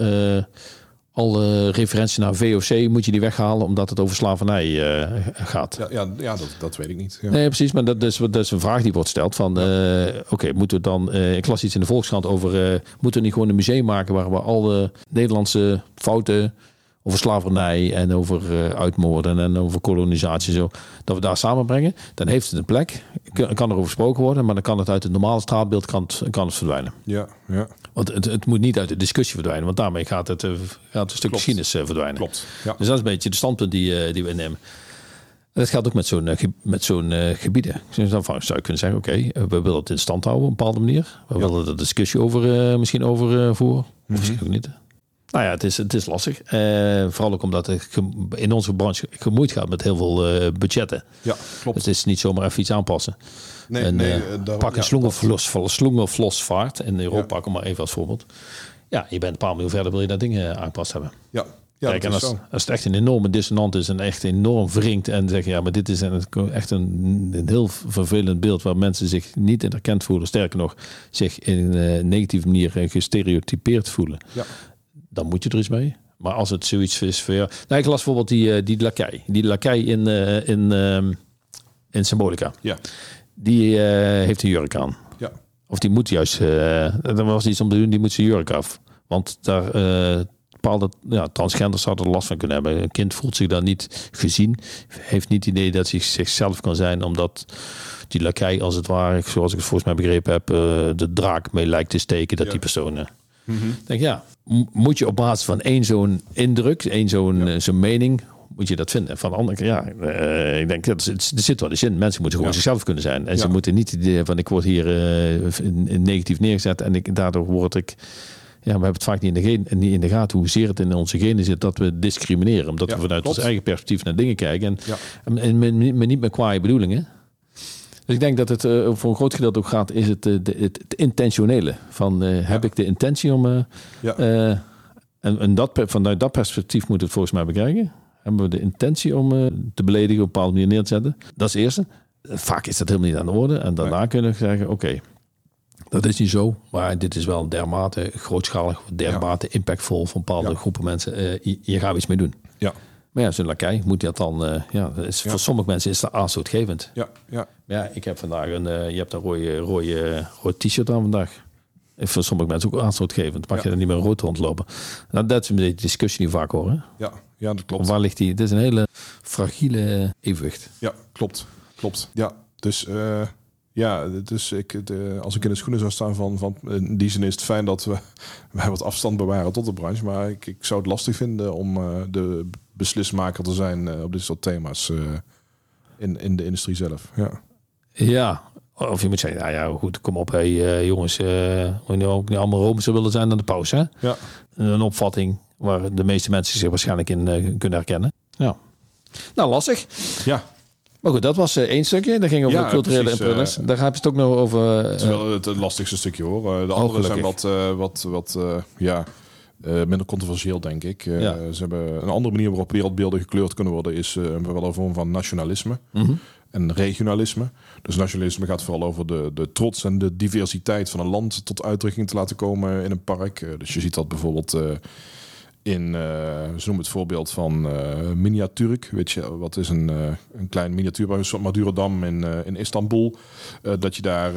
alle referenties naar VOC moet je die weghalen omdat het over slavernij gaat. Ja, dat weet ik niet. Ja. Nee, precies, maar dat is een vraag die wordt gesteld van moeten we dan, ik las iets in de Volkskrant over, moeten we niet gewoon een museum maken waar we alle Nederlandse fouten over slavernij en over uitmoorden en over kolonisatie zo, dat we daar samenbrengen, dan heeft het een plek, kan erover gesproken worden, maar dan kan het uit het normale straatbeeld kan het verdwijnen. Ja. Want het moet niet uit de discussie verdwijnen, want daarmee gaat het een stuk geschiedenis verdwijnen. Klopt. Ja. Dus dat is een beetje de standpunt die we innemen. En dat geldt ook met zo'n gebieden. Dus dan zou je kunnen zeggen, we willen het in stand houden op een bepaalde manier. We willen er discussie over misschien over voeren. Of misschien ook niet. Nou ja, het is lastig. Vooral ook omdat het in onze branche gemoeid gaat met heel veel budgetten. Ja, klopt. Het is niet zomaar even iets aanpassen. Pak een slungelflosvaart in Europa, kom maar even als voorbeeld. Ja, je bent een paar miljoen verder, wil je dat ding aangepast hebben. Ja. Kijk, en als het echt een enorme dissonant is en echt enorm wringt en zeggen, maar dit is echt een heel vervelend beeld waar mensen zich niet in herkend voelen, sterker nog, zich in een negatieve manier gestereotypeerd voelen. Ja. Dan moet je er iets mee. Maar als het zoiets is voor jou... Nou, ik las bijvoorbeeld die lakai. Die lakai in Symbolica. Ja. Die heeft een jurk aan. Ja. Of die moet juist... er was iets om te doen, die moet zijn jurk af. Want daar bepaalde transgenders zouden er last van kunnen hebben. Een kind voelt zich daar niet gezien. Heeft niet het idee dat hij zichzelf kan zijn. Omdat die lakai als het ware, zoals ik het volgens mij begrepen heb, de draak mee lijkt te steken. Dat die personen... Mm-hmm. Denk moet je op basis van één zo'n indruk, zo'n mening, moet je dat vinden. Van de andere kant, ik denk, er zit wel eens in. Mensen moeten gewoon zichzelf kunnen zijn. En ze moeten niet idee van, ik word hier negatief neergezet en daardoor word ik... Ja, we hebben het vaak niet in de gaten hoezeer het in onze genen zit dat we discrimineren. Omdat we vanuit ons eigen perspectief naar dingen kijken. En niet met kwaaie bedoelingen. Dus ik denk dat het voor een groot gedeelte ook gaat, is het intentionele. Van heb ik de intentie om... vanuit dat perspectief moet het volgens mij bekijken. Hebben we de intentie om te beledigen op een bepaalde manier neer te zetten? Dat is het eerste. Vaak is dat helemaal niet aan de orde. En daarna kunnen we zeggen, oké, dat is niet zo. Maar dit is wel dermate grootschalig, dermate impactvol voor bepaalde groepen mensen. Hier gaan we iets mee doen. Ja. Maar ja, zo'n lakij moet dat dan... voor sommige mensen is dat aanstootgevend. Ja, ik heb vandaag je hebt een rode t-shirt aan vandaag. Voor sommige mensen ook aanstootgevend. Mag je er niet meer rood rondlopen? Nou, dat is een beetje de discussie die we vaak horen. Ja, dat klopt. Waar ligt die? Het is een hele fragiele evenwicht. Ja, klopt. Ja, dus... als ik in de schoenen zou staan van in die zin is het fijn dat wij wat afstand bewaren tot de branche. Maar ik zou het lastig vinden om de beslismaker te zijn op dit soort thema's in de industrie zelf. Ja, of je moet zeggen, goed, kom op, jongens, we ook niet allemaal Roomse willen zijn aan de pauze. Hè? Ja. Een opvatting waar de meeste mensen zich waarschijnlijk in kunnen herkennen. Ja. Nou, lastig. Ja. Maar goed, dat was één stukje. Dat ging over de culturele impuls. Daar heb je het ook nog over... Het is wel het lastigste stukje hoor. De andere zijn wat minder controversieel, denk ik. Ze hebben een andere manier waarop wereldbeelden gekleurd kunnen worden... is wel een vorm van nationalisme en regionalisme. Dus nationalisme gaat vooral over de trots en de diversiteit van een land... tot uitdrukking te laten komen in een park. Dus je ziet dat bijvoorbeeld... ze noemen het voorbeeld van Miniaturk. Weet je, wat is een klein miniatuur, een soort Madurodam in Istanbul. Dat je daar,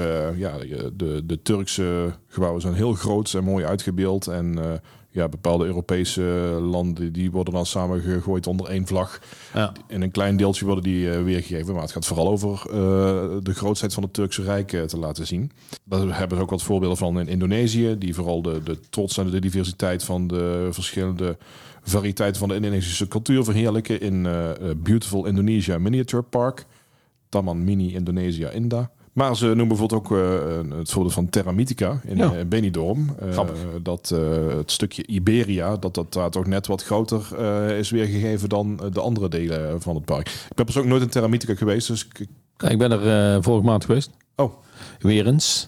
de Turkse gebouwen zijn heel groot en mooi uitgebeeld. En bepaalde Europese landen die worden dan samengegooid onder één vlag. Ja. In een klein deeltje worden die weergegeven. Maar het gaat vooral over de grootheid van het Turkse Rijk te laten zien. Daar hebben ze ook wat voorbeelden van in Indonesië. Die vooral de trots en de diversiteit van de verschillende variëteiten van de Indonesische cultuur verheerlijken. In Beautiful Indonesia Miniature Park. Taman Mini Indonesia Indah. Maar ze noemen bijvoorbeeld ook het voorbeeld van Terra Mythica in Benidorm. Dat het stukje Iberia, dat daar toch net wat groter is weergegeven dan de andere delen van het park. Ik ben persoonlijk nooit in Terra Mythica geweest. Dus ik ben er vorige maand geweest. Oh. Weer eens.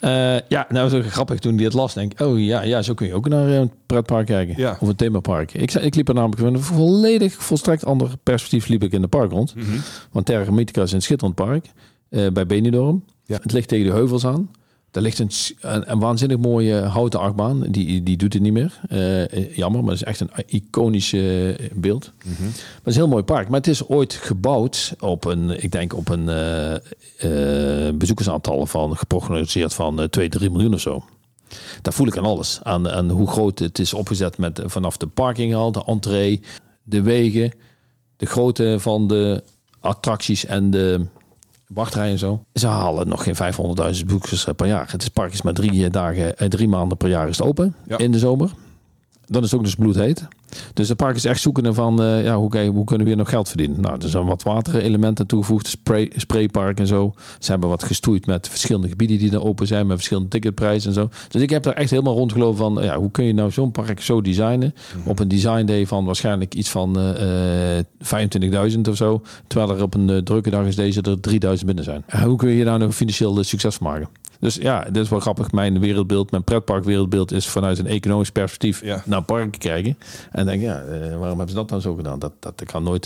Nou zo grappig toen die het las. Denk ik, zo kun je ook naar een pretpark kijken. Ja. Of een themapark. Ik liep er namelijk met een volstrekt ander perspectief liep ik in de park rond. Mm-hmm. Want Terra Mythica is een schitterend park. Bij Benidorm. Ja. Het ligt tegen de heuvels aan. Daar ligt een waanzinnig mooie houten achtbaan. Die doet het niet meer. Jammer, maar het is echt een iconisch beeld. Mm-hmm. Maar het is een heel mooi park. Maar het is ooit gebouwd op een bezoekersaantal geprognoseerd van 2-3 miljoen of zo. Daar voel ik aan alles. Aan hoe groot het is opgezet vanaf de parkinghal, de entree, de wegen, de grootte van de attracties en de wachtrij en zo. Ze halen nog geen 500.000 bezoekers per jaar. Het park is maar 3 maanden per jaar is het open in de zomer. Dan is het ook dus bloedheet. Dus het park is echt zoekende van hoe kunnen we hier nog geld verdienen. Nou, er zijn wat waterelementen toegevoegd, spraypark en zo. Ze hebben wat gestoeid met verschillende gebieden die er open zijn, met verschillende ticketprijzen en zo. Dus ik heb daar echt helemaal rondgelopen van, hoe kun je nou zo'n park zo designen op een design day van waarschijnlijk iets van 25.000 of zo, terwijl er op een drukke dag is deze er 3.000 binnen zijn. Hoe kun je daar nog financieel succes van maken? Dus dit is wel grappig. Mijn wereldbeeld, mijn pretparkwereldbeeld is vanuit een economisch perspectief naar parken kijken. En denk, waarom hebben ze dat dan zo gedaan? Dat kan nooit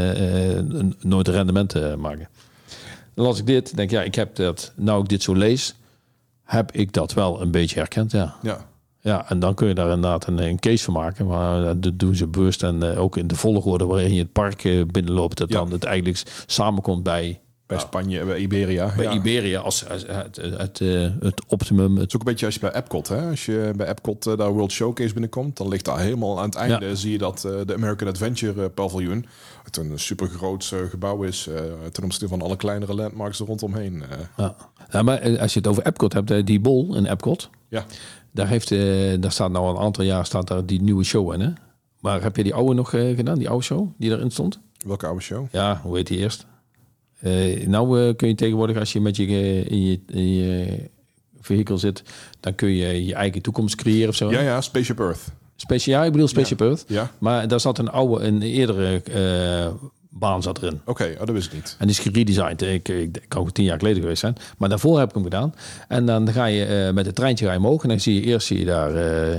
rendement maken. En als ik dit denk, ik heb dat, nou ik dit zo lees, heb ik dat wel een beetje herkend, Ja, en dan kun je daar inderdaad een case van maken. Maar dat doen ze bewust en ook in de volgorde waarin je het park binnenloopt, dat dan het eigenlijk samenkomt bij Spanje, bij Iberia. Bij Iberia als het optimum. Het is ook een beetje als je bij Epcot, hè? Als je bij Epcot daar World Showcase binnenkomt, dan ligt daar helemaal aan het einde zie je dat de American Adventure Paviljoen, het een super groot gebouw is ten opzichte van alle kleinere landmarks er rondomheen. Ja, maar als je het over Epcot hebt, die bol in Epcot, daar staat nou een aantal jaar die nieuwe show in, hè? Maar heb je die oude nog gedaan? Die oude show die erin stond? Welke oude show? Ja, hoe heet die eerst? Kun je tegenwoordig, als je met in je vehikel zit, dan kun je je eigen toekomst creëren of zo. Ja, Spaceship Earth. Ik bedoel Spaceship Earth. Ja. Maar daar zat een eerdere baan zat erin. Oké, dat wist ik niet. En die is geredesigned. Ik kan ook 10 jaar geleden geweest zijn. Maar daarvoor heb ik hem gedaan. En dan ga je met het treintje ga je omhoog. En dan zie je daar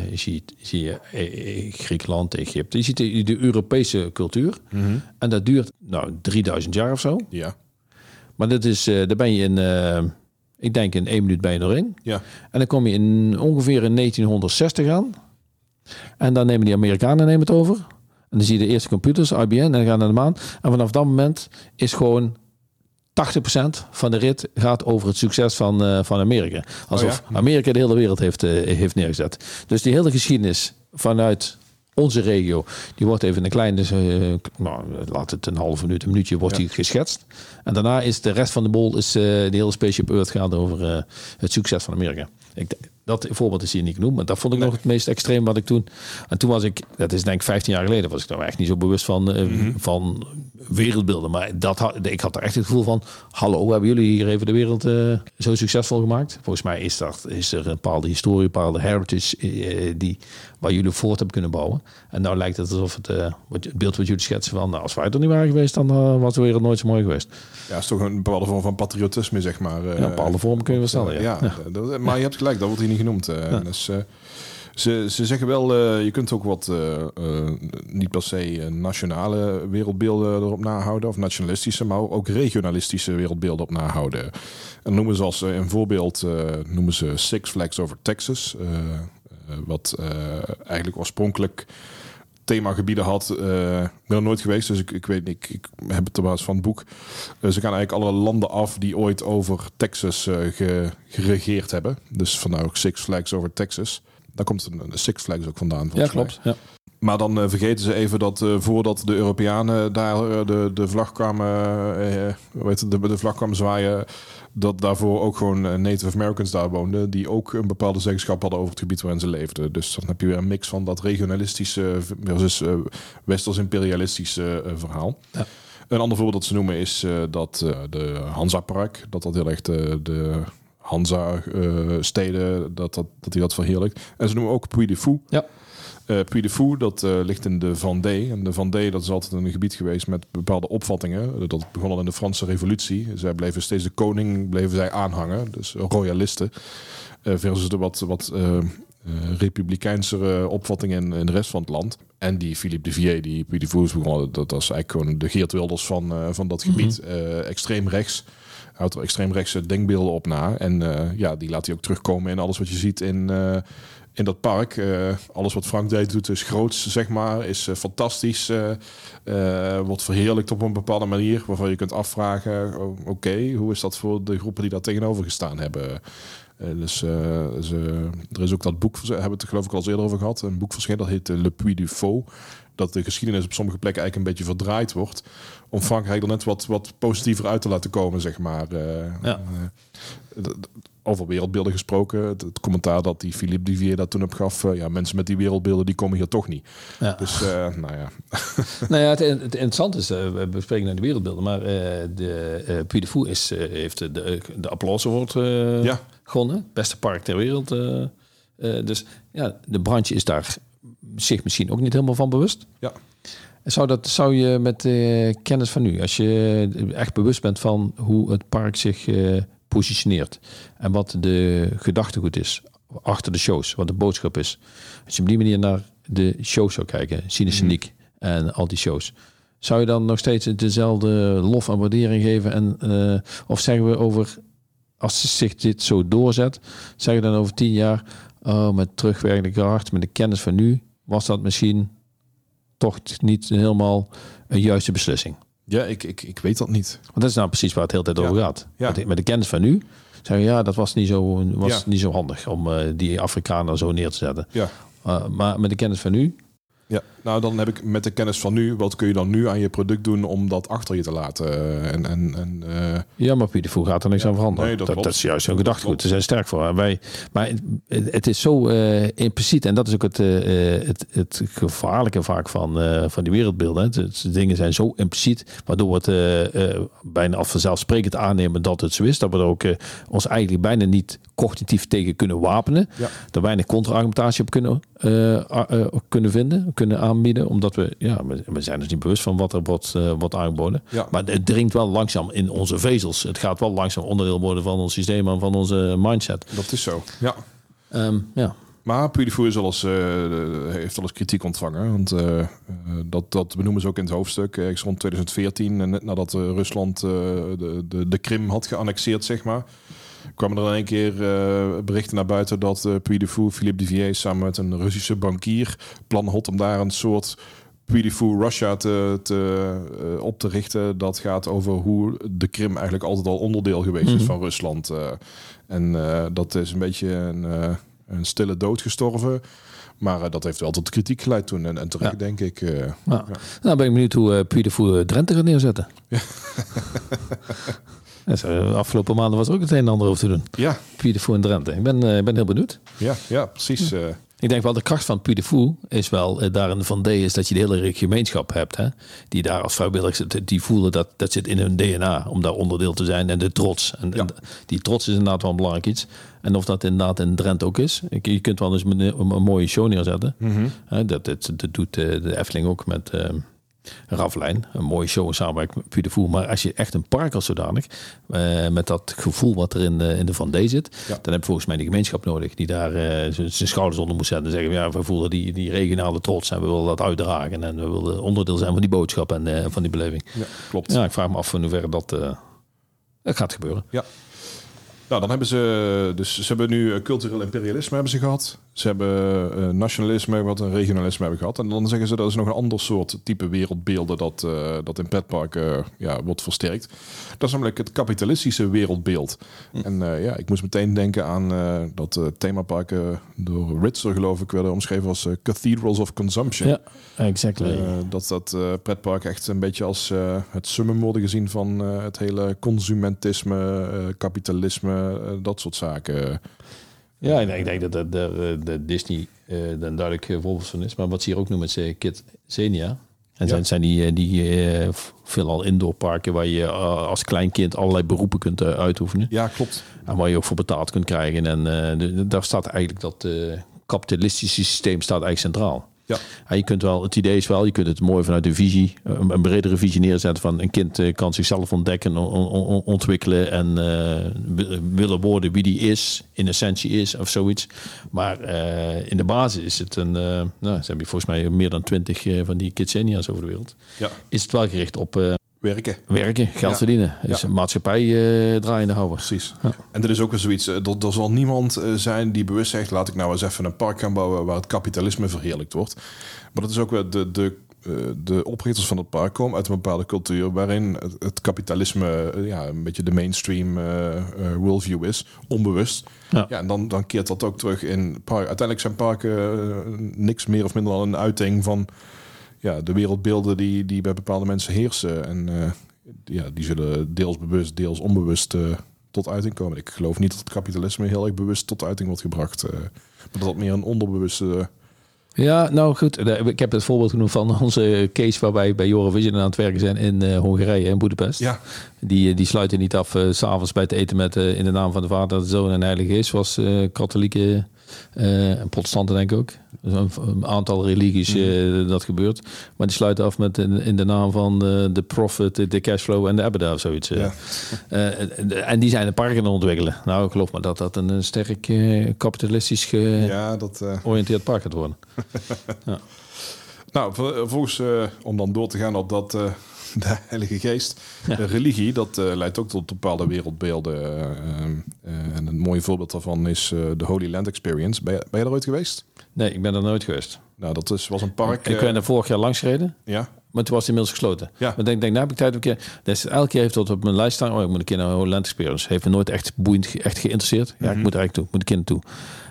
Griekenland, Egypte. Je ziet de Europese cultuur. Mm-hmm. En dat duurt 3000 jaar of zo. Ja. Maar dat is, daar ben je ik denk in 1 minuut ben je erin. Ja. En dan kom je ongeveer in 1960 aan. En dan nemen die Amerikanen het over. En dan zie je de eerste computers, IBM, en dan gaan naar de maan. En vanaf dat moment is gewoon 80% van de rit gaat over het succes van Amerika. Alsof Amerika de hele wereld heeft neergezet. Dus die hele geschiedenis vanuit onze regio, die wordt even in een kleine, laat het een halve minuut, een minuutje, wordt die geschetst. En daarna is de rest van de bol, de hele Spaceship Earth gaat over het succes van Amerika. Dat voorbeeld is hier niet genoemd, maar dat vond ik nog het meest extreem wat ik toen. En toen was ik, dat is denk ik 15 jaar geleden, was ik nou echt niet zo bewust van wereldbeelden. Maar ik had er echt het gevoel van, hallo, hebben jullie hier even de wereld zo succesvol gemaakt? Volgens mij is er een bepaalde historie, een bepaalde heritage waar jullie voort hebben kunnen bouwen. En nou lijkt het alsof het beeld wat jullie schetsen van, als wij er niet waren geweest, dan was de wereld nooit zo mooi geweest. Ja, het is toch een bepaalde vorm van patriotisme, zeg maar. Een bepaalde vorm kun je wel stellen, ja. Maar je hebt gelijk, dat wordt hier niet genoemd. Dus, ze zeggen wel, je kunt ook wat niet per se nationale wereldbeelden erop nahouden, of nationalistische, maar ook regionalistische wereldbeelden op nahouden. En noemen ze als een voorbeeld noemen ze Six Flags Over Texas, wat eigenlijk oorspronkelijk themagebieden had. Ik ben er nooit geweest, dus ik weet niet. Ik heb het op basis van het boek. Ze gaan eigenlijk alle landen af die ooit over Texas geregeerd hebben. Dus vandaar ook Six Flags Over Texas. Daar komt een Six Flags ook vandaan. Ja, klopt. Ja. Maar dan vergeten ze even dat voordat de Europeanen daar de vlag kwamen, de vlag kwamen zwaaien, dat daarvoor ook gewoon Native Americans daar woonden, die ook een bepaalde zeggenschap hadden over het gebied waarin ze leefden. Dus dan heb je weer een mix van dat regionalistische versus westers-imperialistische verhaal. Ja. Een ander voorbeeld dat ze noemen is dat de Hansa-park, dat heel erg de Hansa-steden, dat die dat verheerlijkt. En ze noemen ook Puy de Fou. Ja. Puy de Fou, dat ligt in de Vendée. En de Vendée, dat is altijd een gebied geweest met bepaalde opvattingen. Dat begon al in de Franse Revolutie. Zij bleven steeds de koning aanhangen. Dus royalisten. Versus de wat republikeinsere opvattingen in de rest van het land. En die Philippe de Villiers, die Puy de Fou is begonnen, dat was eigenlijk gewoon de Geert Wilders van dat gebied. Extreem rechts. Houdt er extreem rechtse denkbeelden op na. En die laat hij ook terugkomen in alles wat je ziet in dat park. Alles wat Frank deed doet is groots, zeg maar. Is fantastisch. Wordt verheerlijkt op een bepaalde manier. Waarvan je kunt afvragen, oké, hoe is dat voor de groepen die daar tegenover gestaan hebben? Er is ook dat boek, hebben we het geloof ik al eens eerder over gehad. Een boek verschenen, dat heet Le Puy du Fou. Dat de geschiedenis op sommige plekken eigenlijk een beetje verdraaid wordt. Om Frankrijk er net wat positiever uit te laten komen, zeg maar. Over wereldbeelden gesproken. Het commentaar dat die Philippe de Villiers dat toen opgaf. Mensen met die wereldbeelden, die komen hier toch niet. Ja. Dus, het interessante is, we bespreken naar de wereldbeelden. Maar de Puy de Fou heeft de Applause Award gewonnen. Beste park ter wereld. Dus ja, de branche is daar zich misschien ook niet helemaal van bewust. Ja. Zou je met kennis van nu, als je echt bewust bent van hoe het park zich positioneert en wat de gedachtegoed is achter de shows, wat de boodschap is. Als je op die manier naar de shows zou kijken, Cineciniek en al die shows, zou je dan nog steeds dezelfde lof en waardering geven? En of zeggen we over, als zich dit zo doorzet, zeggen we dan over 10 jaar, met terugwerkende kracht, met de kennis van nu, was dat misschien toch niet helemaal een juiste beslissing? Ja, ik weet dat niet. Want dat is nou precies waar het de hele tijd over gaat. Ja. Met de kennis van nu zeggen we, dat was niet zo handig om die Afrikanen zo neer te zetten. Ja. Maar met de kennis van nu? Ja, nou dan heb ik met de kennis van nu, wat kun je dan nu aan je product doen om dat achter je te laten? Ja, maar Puy de Fou gaat er niks aan veranderen. Nee, dat is juist zo'n gedachtegoed. Ze zijn sterk voor. Maar het is zo impliciet. En dat is ook het gevaarlijke vaak van die wereldbeelden. De dingen zijn zo impliciet, waardoor we het bijna als vanzelfsprekend aannemen dat het zo is. Dat we er ook ons eigenlijk bijna niet cognitief tegen kunnen wapenen. Ja. Daar weinig contra-argumentatie op kunnen vinden, kunnen aanbieden. Omdat we zijn dus niet bewust van wat er wordt aangeboden. Ja. Maar het dringt wel langzaam in onze vezels. Het gaat wel langzaam onderdeel worden van ons systeem en van onze mindset. Dat is zo, ja. Maar Puy de Fou heeft wel eens kritiek ontvangen. Want dat benoemen ze ook in het hoofdstuk. Ergens rond 2014, net nadat Rusland de Krim had geannexeerd, zeg maar, kwamen er in één keer berichten naar buiten dat Puy de Fou, Philippe Duvier, samen met een Russische bankier, plan had om daar een soort Puy de Fou Russia op te richten. Dat gaat over hoe de Krim eigenlijk altijd al onderdeel geweest is van Rusland. Dat is een beetje een stille dood gestorven. Maar dat heeft wel tot kritiek geleid toen. En terecht, denk ik. Nou ben ik benieuwd hoe Puy de Fou Drenthe gaat neerzetten. Ja. De afgelopen maanden was er ook het een en ander over te doen. Ja. Puy de Fou en Drenthe. Ik ben heel benieuwd. Ja, precies. Ik denk wel de kracht van Puy de Fou is wel daarin van D is dat je de hele gemeenschap hebt. Hè? Die daar als vrijwilligers zitten. Die voelen dat zit in hun DNA om daar onderdeel te zijn. En de trots. En die trots is inderdaad wel een belangrijk iets. En of dat inderdaad in Drenthe ook is. Je kunt wel eens een mooie show neerzetten. Mm-hmm. Dat doet de Efteling ook met Ravelijn. Een mooie show in samenwerking met Puy de Fou. Maar als je echt een park als zodanig, met dat gevoel wat er in de Van D zit, dan heb je volgens mij de gemeenschap nodig die daar zijn schouders onder moet zetten en zeggen, we voelen die regionale trots en we willen dat uitdragen en we willen onderdeel zijn van die boodschap en van die beleving. Ja, klopt. Ja, ik vraag me af in hoeverre dat gaat gebeuren. Ja. Nou, dan hebben ze hebben nu cultureel imperialisme hebben ze gehad. Ze hebben nationalisme, wat een regionalisme hebben gehad. En dan zeggen ze dat is nog een ander soort type wereldbeelden dat in pretparken wordt versterkt. Dat is namelijk het kapitalistische wereldbeeld. En ik moest meteen denken aan dat themaparken door Ritzer, geloof ik, werden omschreven als cathedrals of consumption. Ja, exactly. Dat pretparken echt een beetje als het summum worden gezien van het hele consumentisme, kapitalisme, dat soort zaken. Ja, ik denk dat de Disney een duidelijk voorbeeld van is. Maar wat ze hier ook noemen is Kidzania. En zijn die veelal indoorparken waar je als kleinkind allerlei beroepen kunt uitoefenen. Ja, klopt. En waar je ook voor betaald kunt krijgen. En daar staat eigenlijk dat kapitalistische systeem staat eigenlijk centraal. Ja. En je kunt wel, het idee is wel, je kunt het mooi vanuit de visie, een bredere visie neerzetten van een kind kan zichzelf ontdekken, ontwikkelen en willen worden wie die is, in essentie is of zoiets. Maar in de basis is het ze hebben volgens mij meer dan 20 van die Kidzania's over de wereld. Ja. Is het wel gericht op werken, geld verdienen. Dus een maatschappij draaiende houden. Precies. Ja. En er is ook weer zoiets, er zal niemand zijn die bewust zegt, laat ik nou eens even een park gaan bouwen waar het kapitalisme verheerlijkt wordt. Maar dat is ook weer de oprichters van het park komen uit een bepaalde cultuur waarin het kapitalisme een beetje de mainstream worldview is, onbewust. Ja. Ja, en dan keert dat ook terug in park. Uiteindelijk zijn parken niks meer of minder dan een uiting van de wereldbeelden die bij bepaalde mensen heersen. En die zullen deels bewust, deels onbewust tot uiting komen. Ik geloof niet dat het kapitalisme heel erg bewust tot uiting wordt gebracht. Maar dat meer een onderbewuste... Ja, nou goed. Ik heb het voorbeeld genoemd van onze case waarbij bij Eurovision aan het werken zijn in Hongarije, in Boedapest. Ja. Die sluiten niet af 's avonds bij het eten met in de naam van de Vader, de Zoon en de Heilige Geest, zoals katholieken en protestanten denk ik ook. Een aantal religies dat gebeurt. Maar die sluiten af met in de naam van de Prophet, de Cashflow en de Abada of zoiets. Ja. En die zijn een park aan het ontwikkelen. Nou, ik geloof maar dat een sterk kapitalistisch georiënteerd park gaat worden. Ja. Nou, vervolgens om dan door te gaan op dat de Heilige Geest. Ja. Religie, dat leidt ook tot bepaalde wereldbeelden. En een mooi voorbeeld daarvan is de Holy Land Experience. Ben je er ooit geweest? Nee, ik ben er nooit geweest. Nou, was een park... Ik ben er vorig jaar langs gereden. Ja. Maar toen was het inmiddels gesloten. Ja. Maar denk, nou heb ik tijd een keer. Dus elke keer heeft dat op mijn lijst staan. Oh, ik moet een keer naar Holland Experience. Heeft me nooit echt boeiend, echt geïnteresseerd. Ja, ik moet er eigenlijk toe. Ik moet een keer naartoe.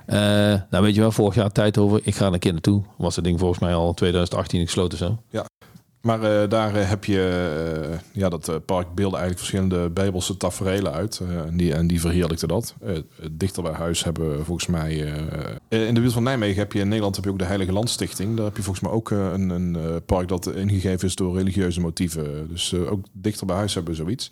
Nou weet je wel, vorig jaar tijd over. Ik ga er een keer naartoe. Was het ding volgens mij al 2018 gesloten zo. Ja. Maar daar heb je dat park beelden eigenlijk verschillende Bijbelse taferelen uit. En die verheerlijkte dat. Dichter bij huis hebben we volgens mij... in de buurt van Nijmegen heb je in Nederland heb je ook de Heilige Landstichting. Daar heb je volgens mij ook een park dat ingegeven is door religieuze motieven. Dus ook dichter bij huis hebben we zoiets.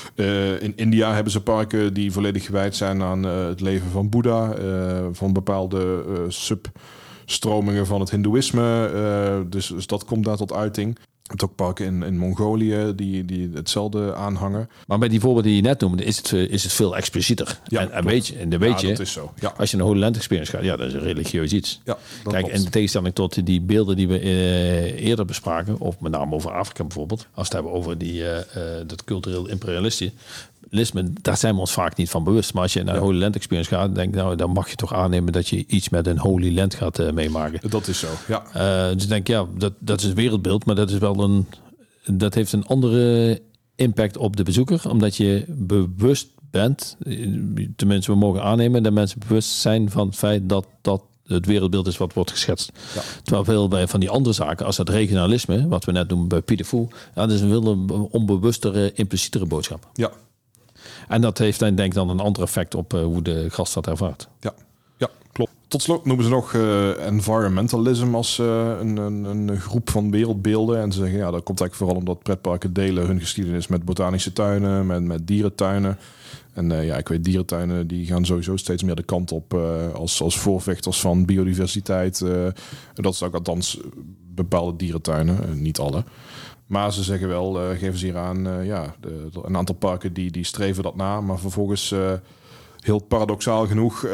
In India hebben ze parken die volledig gewijd zijn aan het leven van Boeddha. Van bepaalde substromingen van het hindoeïsme. Dus dat komt daar tot uiting. Je hebt ook parken in Mongolië die hetzelfde aanhangen. Maar bij die voorbeelden die je net noemde, is het veel explicieter. Ja, en weet je, dat is zo. Ja. Als je naar Holy Land Experience gaat, ja, dat is een religieus iets. Ja, kijk, klopt. in tegenstelling tot die beelden die we eerder bespraken, of met name over Afrika bijvoorbeeld, als we het hebben over dat cultureel imperialisme, daar zijn we ons vaak niet van bewust. Maar als je naar de Holy Land Experience gaat, denk nou, dan mag je toch aannemen dat je iets met een Holy Land gaat meemaken. Dat is zo, ja. Dus ik denk, ja, dat is een wereldbeeld, maar dat is wel dat heeft een andere impact op de bezoeker, omdat je bewust bent, tenminste we mogen aannemen, dat mensen bewust zijn van het feit dat het wereldbeeld is wat wordt geschetst. Ja. Terwijl veel bij van die andere zaken, als dat regionalisme, wat we net noemen bij Piet de Voe, dat is een veel onbewustere, implicietere boodschap. Ja. En dat heeft dan denk ik dan een ander effect op hoe de gast dat ervaart. Ja, klopt. Tot slot noemen ze nog environmentalism als een groep van wereldbeelden. En ze zeggen, ja, dat komt eigenlijk vooral omdat pretparken delen hun geschiedenis met botanische tuinen, met dierentuinen. En ik weet, dierentuinen die gaan sowieso steeds meer de kant op als voorvechters van biodiversiteit. Dat is ook althans bepaalde dierentuinen, niet alle. Maar ze zeggen wel, geven ze hier aan, een aantal parken die streven dat na. Maar vervolgens, heel paradoxaal genoeg,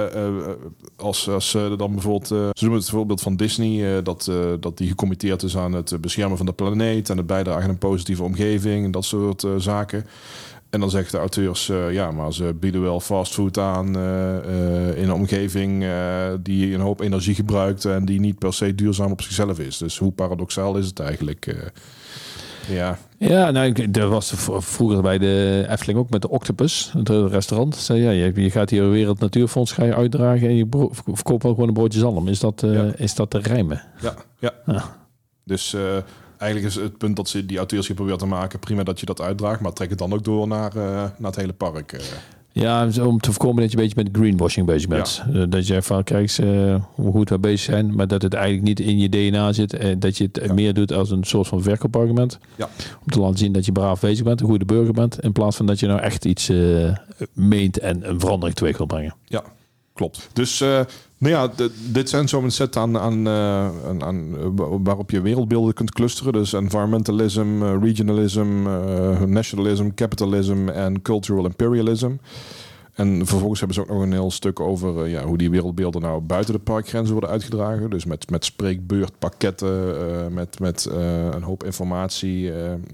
als dan bijvoorbeeld... ze noemen het voorbeeld van Disney, dat die gecommitteerd is aan het beschermen van de planeet en het bijdragen aan een positieve omgeving en dat soort zaken. En dan zeggen de auteurs, maar ze bieden wel fastfood aan in een omgeving die een hoop energie gebruikt en die niet per se duurzaam op zichzelf is. Dus hoe paradoxaal is het eigenlijk? Ja, nou, er was vroeger bij de Efteling ook met de Octopus, het restaurant. Zei, je gaat hier Wereld Natuurfonds ga je uitdragen en je verkoopt wel gewoon een broodje zalm. Is dat te rijmen? Ja. Dus... eigenlijk is het punt dat ze die auteurs hier proberen te maken, prima dat je dat uitdraagt, maar trek het dan ook door naar het hele park. Ja, om te voorkomen dat je een beetje met greenwashing bezig bent. Ja. Dat je van kijk hoe goed we bezig zijn, maar dat het eigenlijk niet in je DNA zit. Dat je het meer doet als een soort van verkoopargument. Ja. Om te laten zien dat je braaf bezig bent, een goede burger bent, in plaats van dat je nou echt iets meent en een verandering teweeg wil brengen. Ja, klopt. Dus dit zijn zo'n set aan waarop je wereldbeelden kunt clusteren. Dus environmentalism, regionalism, nationalism, capitalism en cultural imperialism. En vervolgens hebben ze ook nog een heel stuk over hoe die wereldbeelden nou buiten de parkgrenzen worden uitgedragen. Dus met spreekbeurtpakketten, met een hoop informatie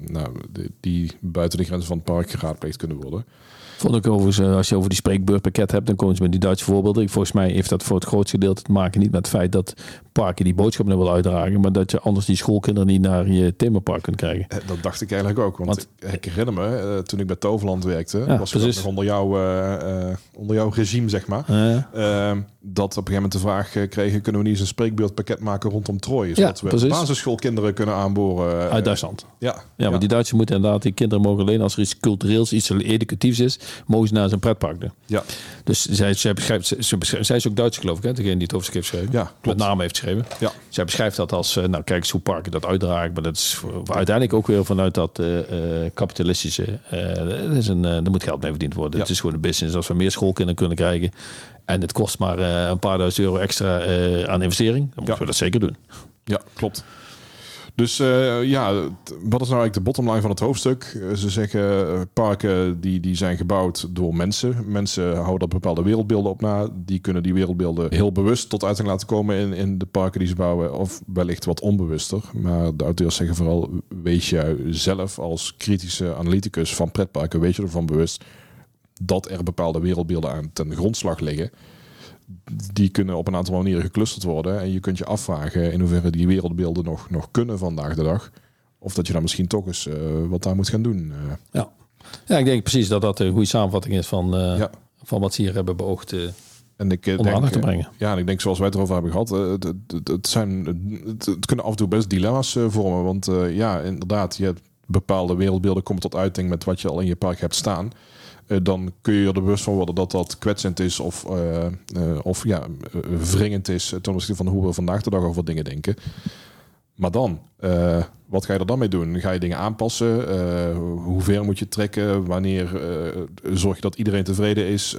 die buiten de grenzen van het park geraadpleegd kunnen worden. Vond ik overigens, als je over die spreekbeurtpakket hebt, dan komen ze met die Duitse voorbeelden. Volgens mij heeft dat voor het grootste gedeelte te maken niet met het feit dat parken die boodschappen willen uitdragen, maar dat je anders die schoolkinderen niet naar je themapark kunt krijgen. Dat dacht ik eigenlijk ook, want ik herinner me, toen ik bij Toverland werkte, was het nog onder jouw regime, zeg maar, dat op een gegeven moment de vraag kregen, kunnen we niet eens een spreekbeurtpakket maken rondom Troje, zodat we basisschoolkinderen kunnen aanboren. Uit Duitsland. Ja, want die Duitsers moeten inderdaad, die kinderen mogen alleen als er iets cultureels, iets educatiefs is, mogen ze naar zijn pretpark doen. Ja. Dus zij is ook Duits, geloof ik, hè? Degene die het hoofdstuk heeft geschreven. Ja, klopt. Met name heeft geschreven. Ja. Zij beschrijft dat als, kijk eens hoe parken dat uitdragen. Maar dat is uiteindelijk ook weer vanuit dat kapitalistische. Er moet geld mee verdiend worden. Ja. Het is gewoon een business. Als we meer schoolkinderen kunnen krijgen en het kost maar een paar duizend euro extra aan investering, dan moeten we dat zeker doen. Ja, klopt. Dus wat is nou eigenlijk de bottomline van het hoofdstuk? Ze zeggen parken die zijn gebouwd door mensen. Mensen houden bepaalde wereldbeelden op na. Die kunnen die wereldbeelden heel bewust tot uiting laten komen in de parken die ze bouwen. Of wellicht wat onbewuster. Maar de auteurs zeggen vooral, wees jij zelf als kritische analyticus van pretparken, wees je ervan bewust dat er bepaalde wereldbeelden aan ten grondslag liggen. Die kunnen op een aantal manieren geclusterd worden. En je kunt je afvragen in hoeverre die wereldbeelden nog kunnen vandaag de dag. Of dat je dan misschien toch eens wat daar moet gaan doen. Ja, ik denk precies dat een goede samenvatting is van wat ze hier hebben beoogd en ik onder aandacht te brengen. Ja, en ik denk zoals wij het erover hebben gehad, het kunnen af en toe best dilemma's vormen. Want inderdaad, je hebt bepaalde wereldbeelden komen tot uiting met wat je al in je park hebt staan. Dan kun je er bewust van worden dat kwetsend is of wringend is ten opzichte van hoe we vandaag de dag over dingen denken. Maar dan, wat ga je er dan mee doen? Ga je dingen aanpassen? Hoe ver moet je trekken? Wanneer zorg je dat iedereen tevreden is?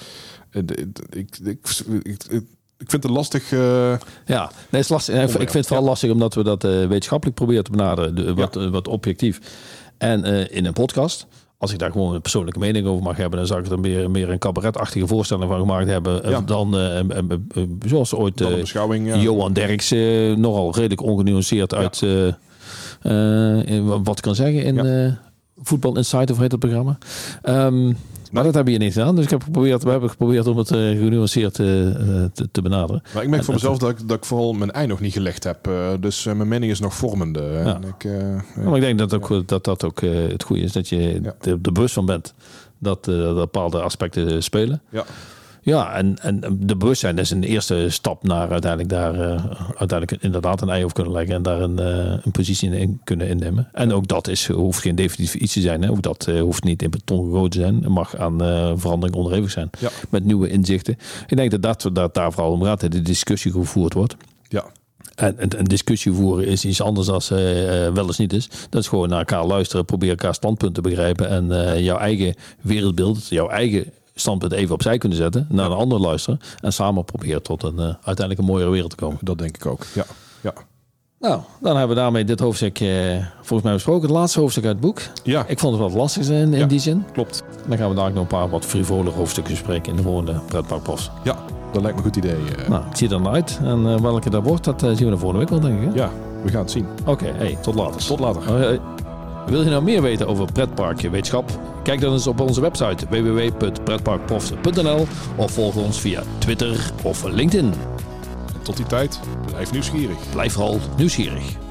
Ik vind het lastig. Ja, nee, is lastig. Ik vind het vooral lastig omdat we dat wetenschappelijk proberen te benaderen. Wat objectief. En in een podcast, als ik daar gewoon een persoonlijke mening over mag hebben, dan zou ik er meer een cabaretachtige voorstelling van gemaakt hebben. Dan zoals ooit Johan Derks nogal redelijk ongenuanceerd uit wat ik kan zeggen in Voetbal Insight, of heet het programma. Maar dat hebben je niet gedaan. Dus we hebben geprobeerd om het genuanceerd te benaderen. Maar ik merk voor mezelf dat ik vooral mijn ei nog niet gelegd heb. Dus mijn mening is nog vormende. Ja. Maar ik denk dat ook het goede is. Dat je er bewust van bent dat bepaalde aspecten spelen. Ja, en de bewustzijn is een eerste stap naar uiteindelijk inderdaad een ei over kunnen leggen en daar een positie in kunnen innemen. En ook dat hoeft geen definitief iets te zijn. Hè. Ook dat hoeft niet in beton gegoten te zijn. Het mag aan verandering onderhevig zijn. Ja. Met nieuwe inzichten. Ik denk dat daar vooral om gaat, de discussie gevoerd wordt. Ja. En een discussie voeren is iets anders dan wel eens niet is. Dat is gewoon naar elkaar luisteren, proberen elkaar standpunt te begrijpen en jouw eigen wereldbeeld, jouw eigen standpunt even opzij kunnen zetten, naar een ander luisteren en samen proberen tot uiteindelijk een mooiere wereld te komen. Dat denk ik ook, ja. Nou, dan hebben we daarmee dit hoofdstuk volgens mij besproken. Het laatste hoofdstuk uit het boek. Ja. Ik vond het wat lastig in die zin. Klopt. Dan gaan we daar nog een paar wat frivole hoofdstukken bespreken in de volgende Pretparkpost. Ja, dat lijkt me een goed idee. Nou, ik zie er naar uit. En welke dat wordt, dat zien we de volgende week wel, denk ik. Hè? Ja, we gaan het zien. Oké, tot later. Tot later. Wil je nou meer weten over pretparkwetenschap? Kijk dan eens op onze website www.pretparkprofs.nl of volg ons via Twitter of LinkedIn. En tot die tijd, blijf nieuwsgierig. Blijf vooral nieuwsgierig.